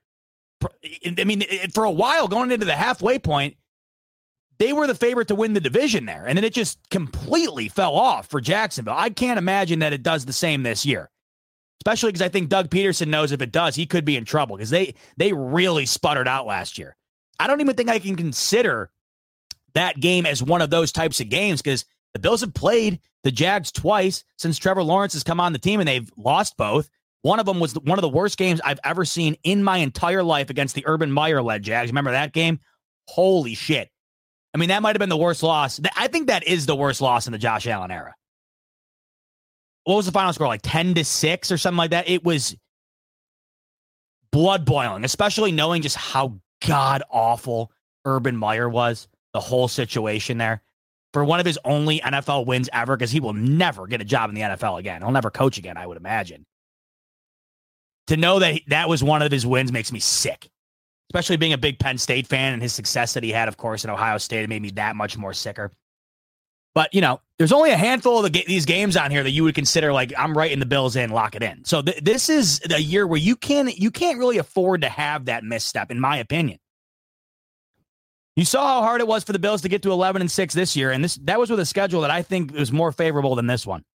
a while going into the halfway point. They were the favorite to win the division there, and then it just completely fell off for Jacksonville. I can't imagine that it does the same this year, especially because I think Doug Peterson knows if it does, he could be in trouble because they really sputtered out last year. I don't even think I can consider that game as one of those types of games because the Bills have played the Jags twice since Trevor Lawrence has come on the team, and they've lost both. One of them was one of the worst games I've ever seen in my entire life against the Urban Meyer-led Jags. Remember that game? Holy shit. I mean, that might have been the worst loss. I think that is the worst loss in the Josh Allen era. What was the final score? Like 10-6 or something like that? It was blood boiling, especially knowing just how god-awful Urban Meyer was, the whole situation there. For one of his only NFL wins ever, because he will never get a job in the NFL again. He'll never coach again, I would imagine. To know that was one of his wins makes me sick. Especially being a big Penn State fan and his success that he had, of course, in Ohio State, it made me that much more sicker. But, there's only a handful of these games on here that you would consider like, I'm writing the Bills in, lock it in. So this is a year where you can't really afford to have that misstep, in my opinion. You saw how hard it was for the Bills to get to 11-6 this year, and that was with a schedule that I think was more favorable than this one.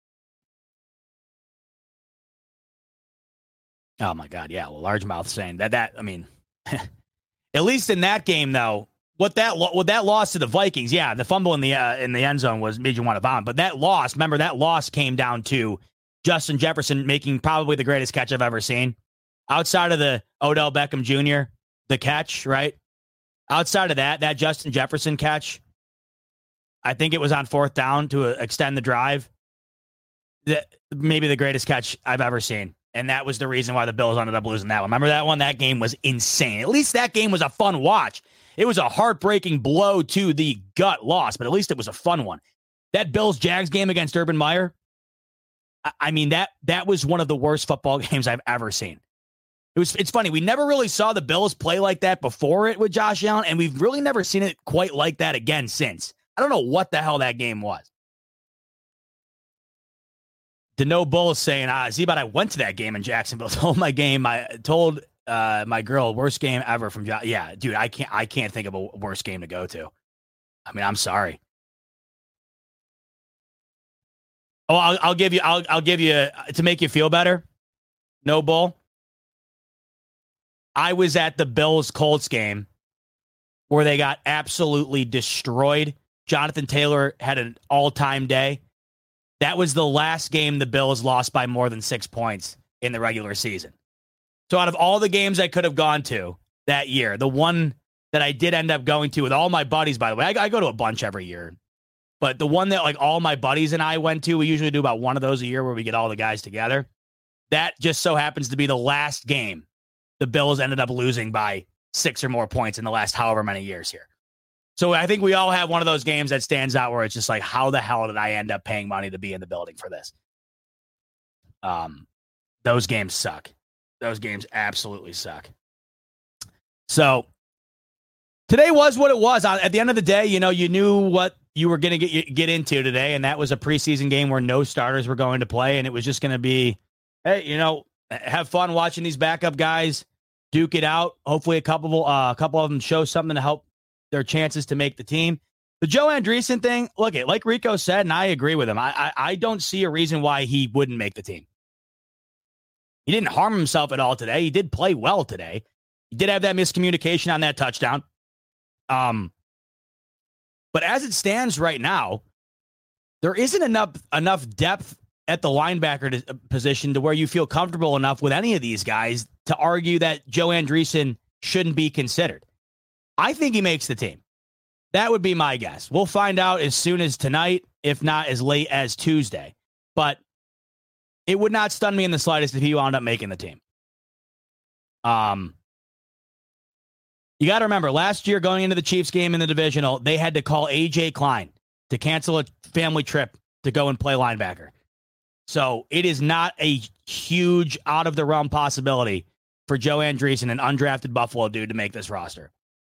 Oh, my God, yeah, well, largemouth saying that I mean... At least in that game, though, what that loss to the Vikings, yeah, the fumble in the end zone made you want to vomit. But that loss came down to Justin Jefferson making probably the greatest catch I've ever seen. Outside of the Odell Beckham Jr., the catch, right? Outside of that Justin Jefferson catch, I think it was on fourth down to extend the drive. Maybe the greatest catch I've ever seen. And that was the reason why the Bills ended up losing that one. Remember that one? That game was insane. At least that game was a fun watch. It was a heartbreaking blow to the gut loss, but at least it was a fun one. That Bills-Jags game against Urban Meyer, I mean, that was one of the worst football games I've ever seen. It's funny. We never really saw the Bills play like that before it with Josh Allen, and we've really never seen it quite like that again since. I don't know what the hell that game was. The No Bull is saying, Z-Bot, I went to that game in Jacksonville. Told my girl, worst game ever from Josh. Yeah, dude, I can't think of a worse game to go to. I mean, I'm sorry. Oh, I'll give you to make you feel better. No Bull. I was at the Bills-Colts game where they got absolutely destroyed. Jonathan Taylor had an all-time day. That was the last game the Bills lost by more than 6 points in the regular season. So out of all the games I could have gone to that year, the one that I did end up going to with all my buddies, by the way, I go to a bunch every year. But the one that like all my buddies and I went to, we usually do about one of those a year where we get all the guys together. That just so happens to be the last game the Bills ended up losing by 6 or more points in the last however many years here. So I think we all have one of those games that stands out where it's just like, how the hell did I end up paying money to be in the building for this? Those games suck. Those games absolutely suck. So today was what it was. At the end of the day, you knew what you were going to get into today, and that was a preseason game where no starters were going to play, and it was just going to be, hey, have fun watching these backup guys duke it out. Hopefully a couple of them show something to help their chances to make the team. The Joe Andreessen thing, look, like Rico said, and I agree with him, I don't see a reason why he wouldn't make the team. He didn't harm himself at all today. He did play well today. He did have that miscommunication on that touchdown. But as it stands right now, there isn't enough depth at the linebacker position to where you feel comfortable enough with any of these guys to argue that Joe Andreessen shouldn't be considered. I think he makes the team. That would be my guess. We'll find out as soon as tonight, if not as late as Tuesday. But it would not stun me in the slightest if he wound up making the team. You got to remember, last year going into the Chiefs game in the divisional, they had to call A.J. Klein to cancel a family trip to go and play linebacker. So it is not a huge out-of-the-realm possibility for Joe Andreessen, an undrafted Buffalo dude, to make this roster.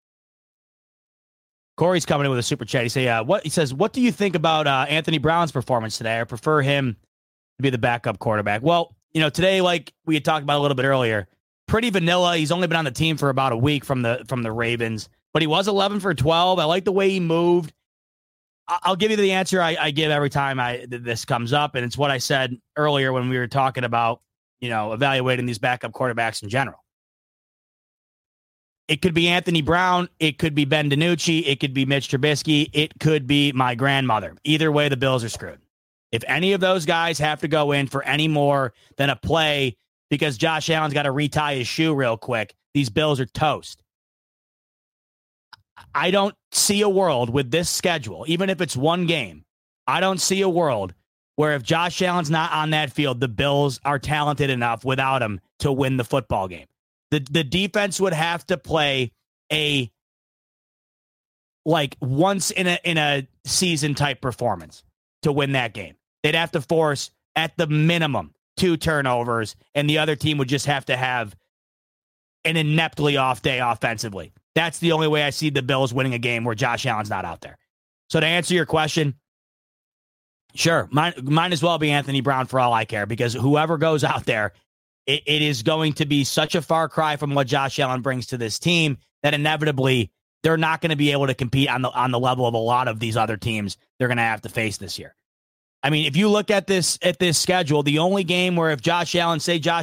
Corey's coming in with a super chat. He says, what do you think about Anthony Brown's performance today? I prefer him to be the backup quarterback. Well, today, like we had talked about a little bit earlier, pretty vanilla. He's only been on the team for about a week from the Ravens, but he was 11 for 12. I like the way he moved. I'll give you the answer I give every time this comes up, and it's what I said earlier when we were talking about, evaluating these backup quarterbacks in general. It could be Anthony Brown. It could be Ben DiNucci. It could be Mitch Trubisky. It could be my grandmother. Either way, the Bills are screwed. If any of those guys have to go in for any more than a play because Josh Allen's got to retie his shoe real quick, these Bills are toast. I don't see a world with this schedule, even if it's one game, I don't see a world where if Josh Allen's not on that field, the Bills are talented enough without him to win the football game. The defense would have to play a once in a season type performance to win that game. They'd have to force at the minimum 2 turnovers, and the other team would just have to have an ineptly off day offensively. That's the only way I see the Bills winning a game where Josh Allen's not out there. So to answer your question, sure, might as well be Anthony Brown for all I care, because whoever goes out there, it is going to be such a far cry from what Josh Allen brings to this team that inevitably they're not going to be able to compete on the level of a lot of these other teams they're going to have to face this year. I mean, if you look at this schedule, the only game where if Josh Allen,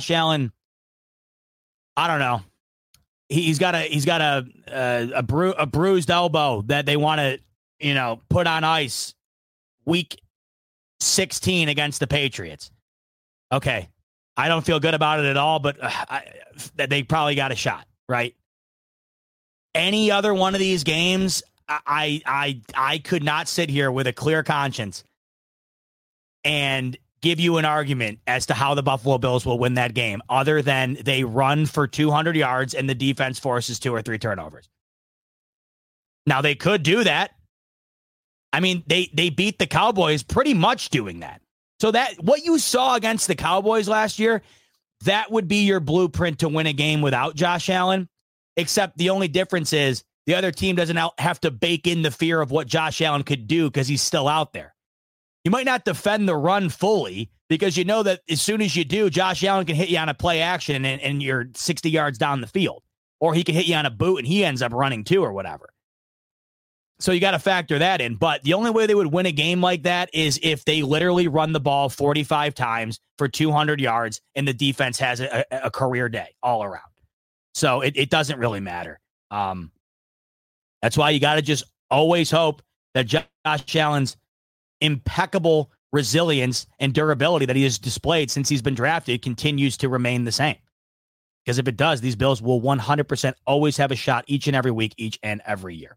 I don't know, he's got a bruised elbow that they want to, put on ice week 16 against the Patriots. Okay. I don't feel good about it at all, but they probably got a shot, right? Any other one of these games, I could not sit here with a clear conscience and give you an argument as to how the Buffalo Bills will win that game, other than they run for 200 yards and the defense forces 2 or 3 turnovers. Now, they could do that. I mean, they beat the Cowboys pretty much doing that. So that what you saw against the Cowboys last year, that would be your blueprint to win a game without Josh Allen, except the only difference is the other team doesn't have to bake in the fear of what Josh Allen could do because he's still out there. You might not defend the run fully because you know that as soon as you do, Josh Allen can hit you on a play action and you're 60 yards down the field. Or he can hit you on a boot and he ends up running too or whatever. So you got to factor that in. But the only way they would win a game like that is if they literally run the ball 45 times for 200 yards and the defense has a career day all around. So it doesn't really matter. That's why you got to just always hope that Josh Allen's impeccable resilience and durability that he has displayed since he's been drafted continues to remain the same. Because if it does, these Bills will 100% always have a shot each and every week, each and every year.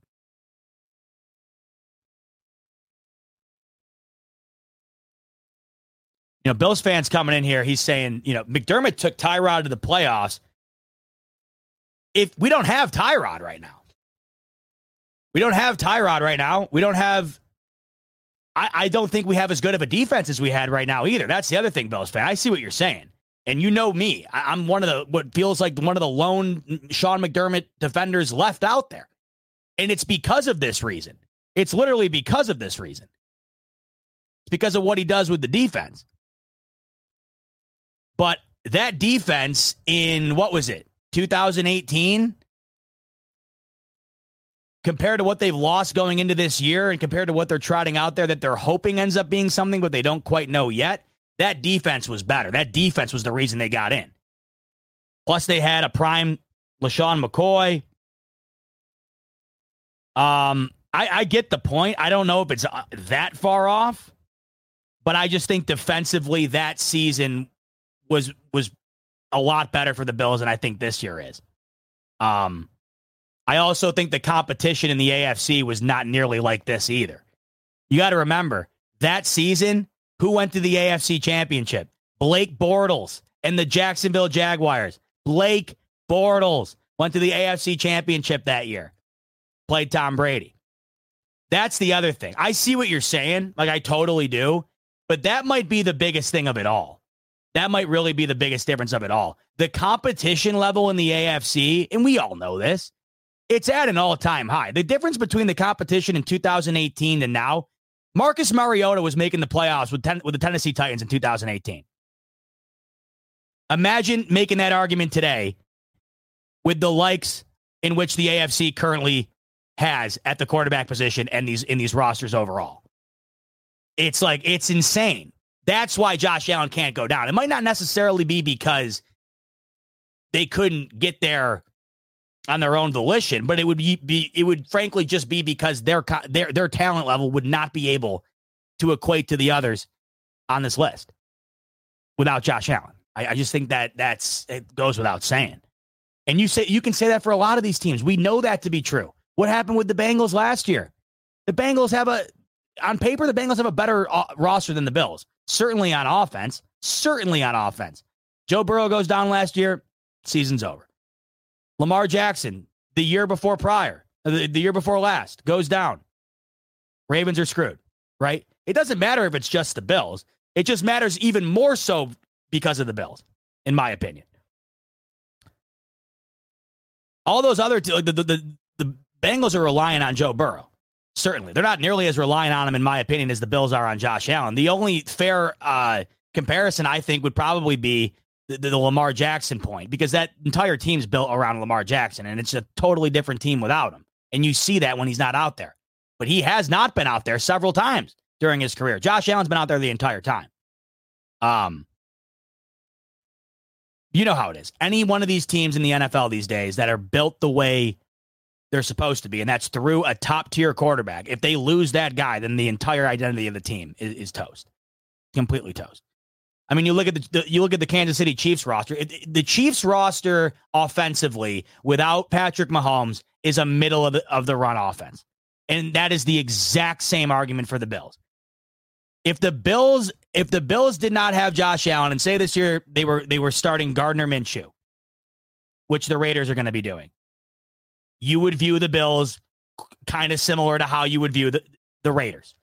Bills fans coming in here, he's saying, McDermott took Tyrod to the playoffs. If we don't have Tyrod right now, we don't have, I don't think we have as good of a defense as we had right now either. That's the other thing, Bills fan. I see what you're saying. And you know me, I'm one of what feels like one of the lone Sean McDermott defenders left out there. And it's because of this reason. It's literally because of this reason. It's because of what he does with the defense. But that defense in, 2018, compared to what they've lost going into this year and compared to what they're trotting out there that they're hoping ends up being something, but they don't quite know yet, that defense was better. That defense was the reason they got in. Plus, they had a prime LaShawn McCoy. I get the point. I don't know if it's that far off, but I just think defensively that season was a lot better for the Bills than I think this year is. I also think the competition in the AFC was not nearly like this either. You got to remember, that season, who went to the AFC Championship? Blake Bortles and the Jacksonville Jaguars. Blake Bortles went to the AFC Championship that year. Played Tom Brady. That's the other thing. I see what you're saying. Like, I totally do. But that might be the biggest thing of it all. That might really be the biggest difference of it all. The competition level in the AFC, and we all know this, it's at an all-time high. The difference between the competition in 2018 and now, Marcus Mariota was making the playoffs with the Tennessee Titans in 2018. Imagine making that argument today with the likes in which the AFC currently has at the quarterback position and in these rosters overall. It's like, it's insane. That's why Josh Allen can't go down. It might not necessarily be because they couldn't get there on their own volition, but it would frankly just be because their talent level would not be able to equate to the others on this list without Josh Allen. I just think it goes without saying. And you can say that for a lot of these teams. We know that to be true. What happened with the Bengals last year? The Bengals on paper, the Bengals have a better roster than the Bills. Certainly on offense. Joe Burrow goes down last year, season's over. Lamar Jackson, the year before last, goes down. Ravens are screwed, right? It doesn't matter if it's just the Bills. It just matters even more so because of the Bills, in my opinion. All those other the Bengals are relying on Joe Burrow. Certainly. They're not nearly as reliant on him, in my opinion, as the Bills are on Josh Allen. The only fair comparison, I think, would probably be the Lamar Jackson point, because that entire team's built around Lamar Jackson, and it's a totally different team without him. And you see that when he's not out there. But he has not been out there several times during his career. Josh Allen's been out there the entire time. You know how it is. Any one of these teams in the NFL these days that are built the way they're supposed to be, and that's through a top-tier quarterback. If they lose that guy, then the entire identity of the team is toast. Completely toast. I mean, you look at the Kansas City Chiefs roster. The Chiefs roster offensively, without Patrick Mahomes, is a middle of the run offense. And that is the exact same argument for the Bills. If the Bills did not have Josh Allen, and say this year they were starting Gardner Minshew, which the Raiders are going to be doing, you would view the Bills kind of similar to how you would view the Raiders.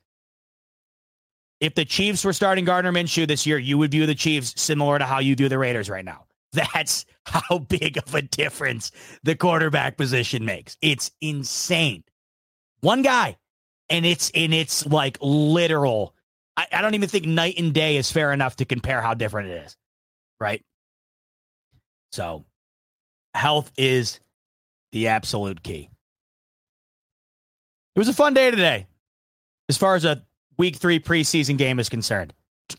If the Chiefs were starting Gardner Minshew this year, you would view the Chiefs similar to how you view the Raiders right now. That's how big of a difference the quarterback position makes. It's insane. One guy, and it's like literal. I don't even think night and day is fair enough to compare how different it is, right? So, health is the absolute key. It was a fun day today, as far as a Week 3 preseason game is concerned.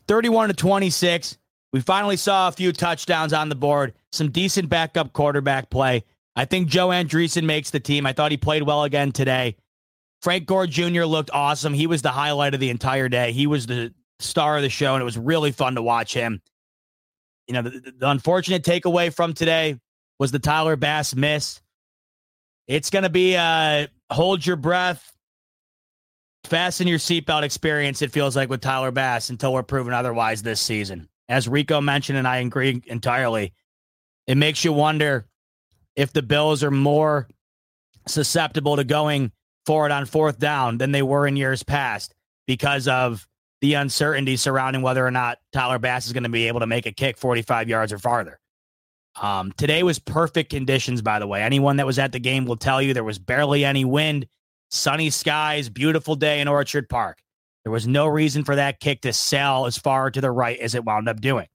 31-26. We finally saw a few touchdowns on the board. Some decent backup quarterback play. I think Joe Andreessen makes the team. I thought he played well again today. Frank Gore Jr. looked awesome. He was the highlight of the entire day. He was the star of the show, and it was really fun to watch him. You know, the unfortunate takeaway from today was the Tyler Bass miss. It's going to be a hold your breath, fasten your seatbelt experience, it feels like, with Tyler Bass until we're proven otherwise this season. As Rico mentioned, and I agree entirely, it makes you wonder if the Bills are more susceptible to going for it on fourth down than they were in years past because of the uncertainty surrounding whether or not Tyler Bass is going to be able to make a kick 45 yards or farther. Today was perfect conditions, by the way. Anyone that was at the game will tell you there was barely any wind, sunny skies, beautiful day in Orchard Park. There was no reason for that kick to sail as far to the right as it wound up doing.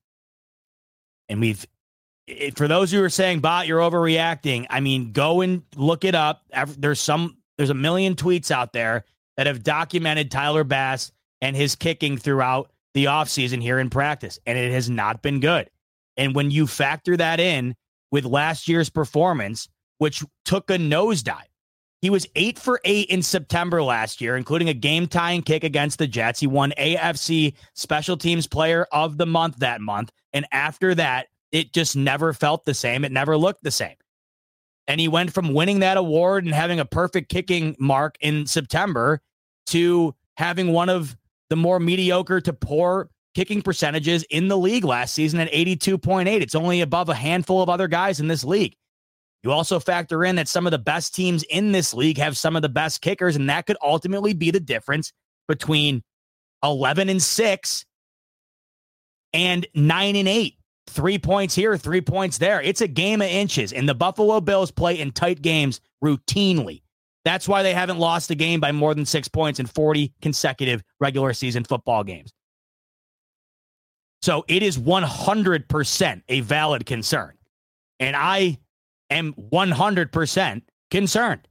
And for those who are saying, Bot, you're overreacting, I mean, go and look it up. There's a million tweets out there that have documented Tyler Bass and his kicking throughout the offseason here in practice, and it has not been good. And when you factor that in with last year's performance, which took a nosedive. He was 8 for 8 in September last year, including a game-tying kick against the Jets. He won AFC Special Teams Player of the Month that month. And after that, it just never felt the same. It never looked the same. And he went from winning that award and having a perfect kicking mark in September to having one of the more mediocre to poor kicking percentages in the league last season at 82.8. It's only above a handful of other guys in this league. You also factor in that some of the best teams in this league have some of the best kickers, and that could ultimately be the difference between 11-6 and 9-8. 3 points here, 3 points there. It's a game of inches, and the Buffalo Bills play in tight games routinely. That's why they haven't lost a game by more than 6 points in 40 consecutive regular season football games. So it is 100% a valid concern. And I am 100% concerned.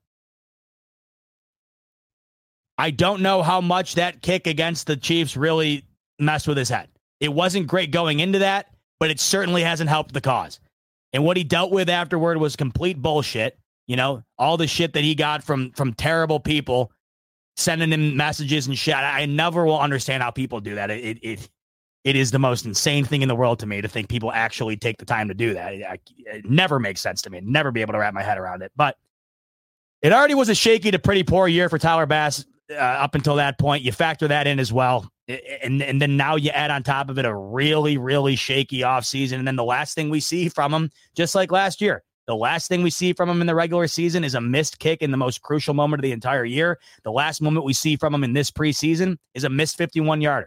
I don't know how much that kick against the Chiefs really messed with his head. It wasn't great going into that, but it certainly hasn't helped the cause. And what he dealt with afterward was complete bullshit. You know, all the shit that he got from terrible people sending him messages and shit. I never will understand how people do that. It is the most insane thing in the world to me to think people actually take the time to do that. It never makes sense to me. I'd never be able to wrap my head around it. But it already was a shaky to pretty poor year for Tyler Bass up until that point. You factor that in as well. And then now you add on top of it a really, really shaky offseason. And then the last thing we see from him, just like last year, the last thing we see from him in the regular season is a missed kick in the most crucial moment of the entire year. The last moment we see from him in this preseason is a missed 51-yarder.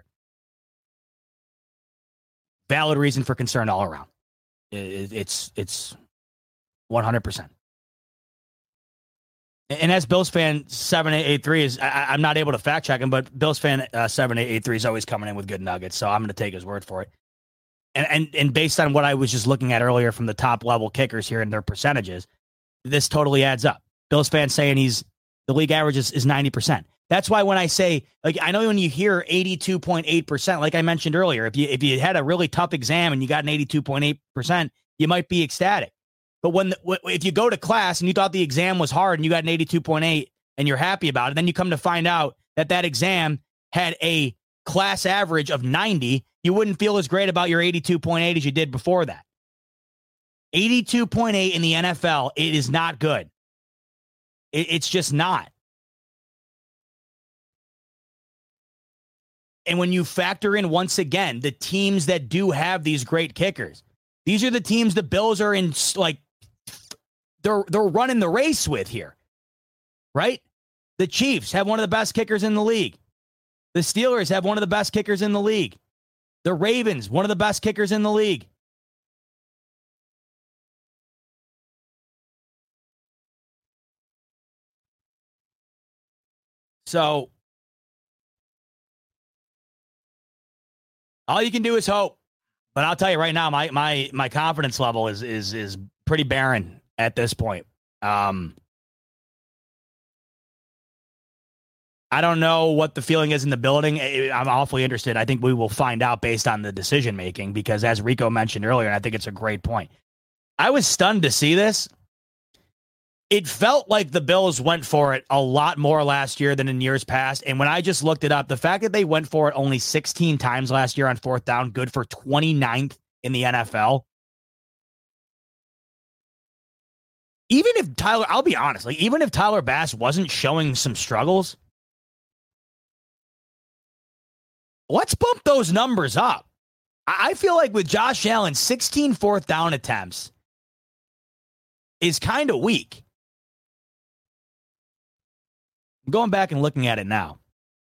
Valid reason for concern all around. It's 100%. And as Bills fan 7883 is, I'm not able to fact check him, but Bills fan 7883 is always coming in with good nuggets, so I'm going to take his word for it. And based on what I was just looking at earlier from the top level kickers here and their percentages, this totally adds up. Bills fan saying the league average is 90%. That's why when I say, like, I know when you hear 82.8%, like I mentioned earlier, if you had a really tough exam and you got an 82.8%, you might be ecstatic. But if you go to class and you thought the exam was hard and you got an 82.8 and you're happy about it, then you come to find out that exam had a class average of 90, you wouldn't feel as great about your 82.8 as you did before that. 82.8 in the NFL, it is not good. It's just not. And when you factor in, once again, the teams that do have these great kickers, these are the teams the Bills are in, like, they're running the race with here, right? The Chiefs have one of the best kickers in the league. The Steelers have one of the best kickers in the league. The Ravens, one of the best kickers in the league. So all you can do is hope. But I'll tell you right now, my confidence level is pretty barren at this point. I don't know what the feeling is in the building. I'm awfully interested. I think we will find out based on the decision making, because as Rico mentioned earlier, and I think it's a great point, I was stunned to see this. It felt like the Bills went for it a lot more last year than in years past. And when I just looked it up, the fact that they went for it only 16 times last year on fourth down, good for 29th in the NFL. Even if I'll be honest, like, even if Tyler Bass wasn't showing some struggles, let's bump those numbers up. I feel like with Josh Allen, 16 fourth down attempts is kind of weak. I'm going back and looking at it now.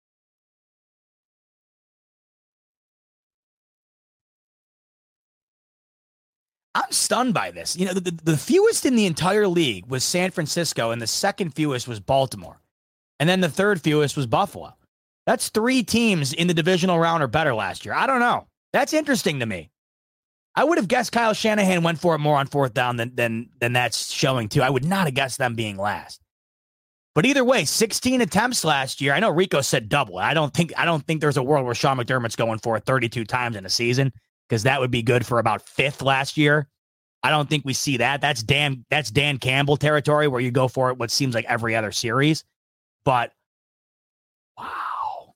I'm stunned by this. You know, the fewest in the entire league was San Francisco, and the second fewest was Baltimore. And then the third fewest was Buffalo. That's 3 teams in the divisional round or better last year. I don't know. That's interesting to me. I would have guessed Kyle Shanahan went for it more on fourth down than that's showing too. I would not have guessed them being last. But either way, 16 attempts last year. I know Rico said double. I don't think there's a world where Sean McDermott's going for it 32 times in a season, because that would be good for about 5th last year. I don't think we see that. That's Dan Campbell territory where you go for it what seems like every other series. But wow.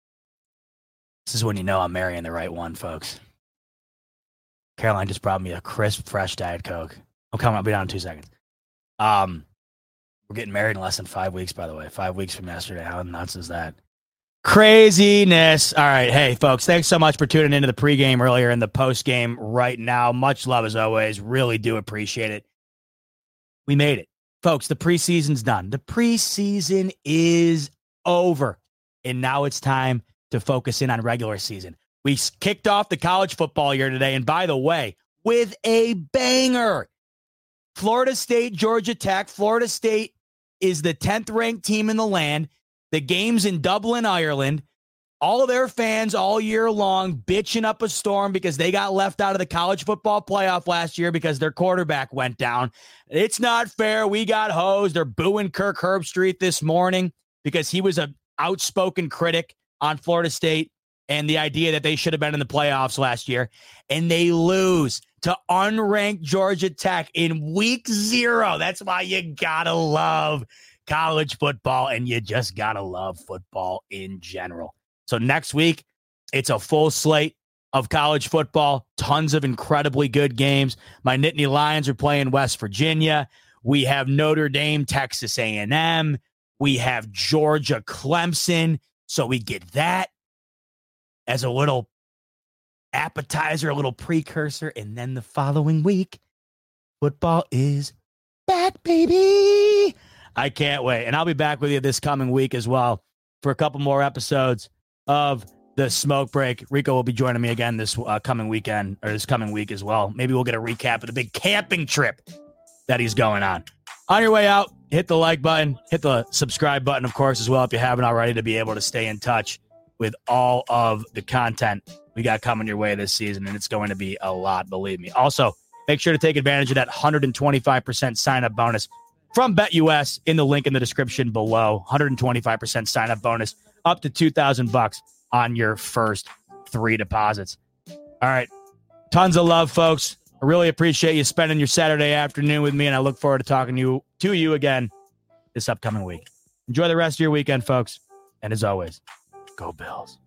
This is when you know I'm marrying the right one, folks. Caroline just brought me a crisp, fresh Diet Coke. I'm coming. I'll be down in 2 seconds. We're getting married in less than 5 weeks, by the way. 5 weeks from yesterday. How nuts is that? Craziness. All right. Hey, folks, thanks so much for tuning into the pregame earlier and the postgame right now. Much love as always. Really do appreciate it. We made it. Folks, the preseason's done. The preseason is over. And now it's time to focus in on regular season. We kicked off the college football year today. And by the way, with a banger. Florida State, Georgia Tech. Florida State is the 10th ranked team in the land. The game's in Dublin, Ireland. All of their fans all year long bitching up a storm because they got left out of the college football playoff last year because their quarterback went down. It's not fair. We got hosed. They're booing Kirk Herbstreit this morning because he was an outspoken critic on Florida State and the idea that they should have been in the playoffs last year. And they lose to unranked Georgia Tech in week 0. That's why you gotta love college football, and you just gotta love football in general. So next week, it's a full slate of college football, tons of incredibly good games. My Nittany Lions are playing West Virginia. We have Notre Dame, Texas A&M. We have Georgia, Clemson. So we get that as a little appetizer, a little precursor. And then the following week, football is back, baby. I can't wait. And I'll be back with you this coming week as well for a couple more episodes of the Smoke Break. Rico will be joining me again this coming weekend, or this coming week as well. Maybe we'll get a recap of the big camping trip that he's going on. On your way out, hit the like button, hit the subscribe button, of course, as well, if you haven't already, to be able to stay in touch with all of the content we got coming your way this season, and it's going to be a lot, believe me. Also, make sure to take advantage of that 125% sign-up bonus from BetUS in the link in the description below. 125% sign-up bonus, up to $2,000 on your first 3 deposits. All right. Tons of love, folks. I really appreciate you spending your Saturday afternoon with me, and I look forward to talking to you again this upcoming week. Enjoy the rest of your weekend, folks. And as always, go Bills.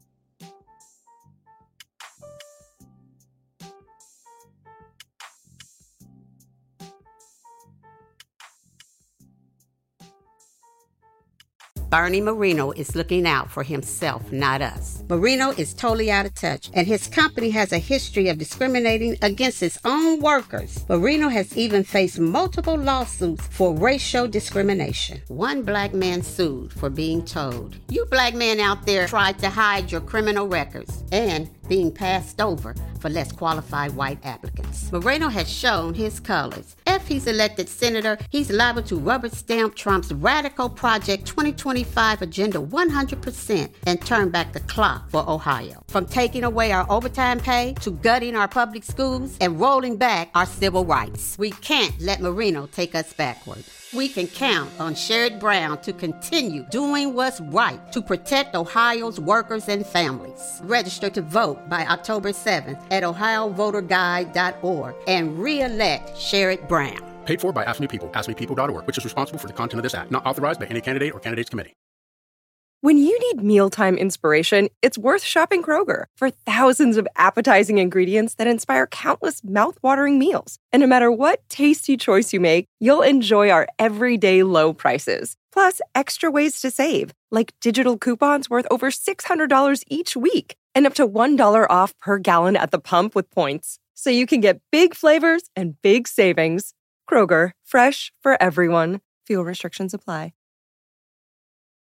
Bernie Marino is looking out for himself, not us. Marino is totally out of touch, and his company has a history of discriminating against its own workers. Marino has even faced multiple lawsuits for racial discrimination. One black man sued for being told, "You black men out there tried to hide your criminal records," and being passed over for less qualified white applicants. Moreno has shown his colors. If he's elected senator, he's liable to rubber stamp Trump's radical Project 2025 agenda 100% and turn back the clock for Ohio. From taking away our overtime pay to gutting our public schools and rolling back our civil rights. We can't let Marino take us backward. We can count on Sherrod Brown to continue doing what's right to protect Ohio's workers and families. Register to vote by October 7th at ohiovoterguide.org and re-elect Sherrod Brown. Paid for by Ask Me People, askmepeople.org, which is responsible for the content of this act. Not authorized by any candidate or candidates committee. When you need mealtime inspiration, it's worth shopping Kroger for thousands of appetizing ingredients that inspire countless mouth-watering meals. And no matter what tasty choice you make, you'll enjoy our everyday low prices. Plus, extra ways to save, like digital coupons worth over $600 each week and up to $1 off per gallon at the pump with points. So you can get big flavors and big savings. Kroger, fresh for everyone. Fuel restrictions apply.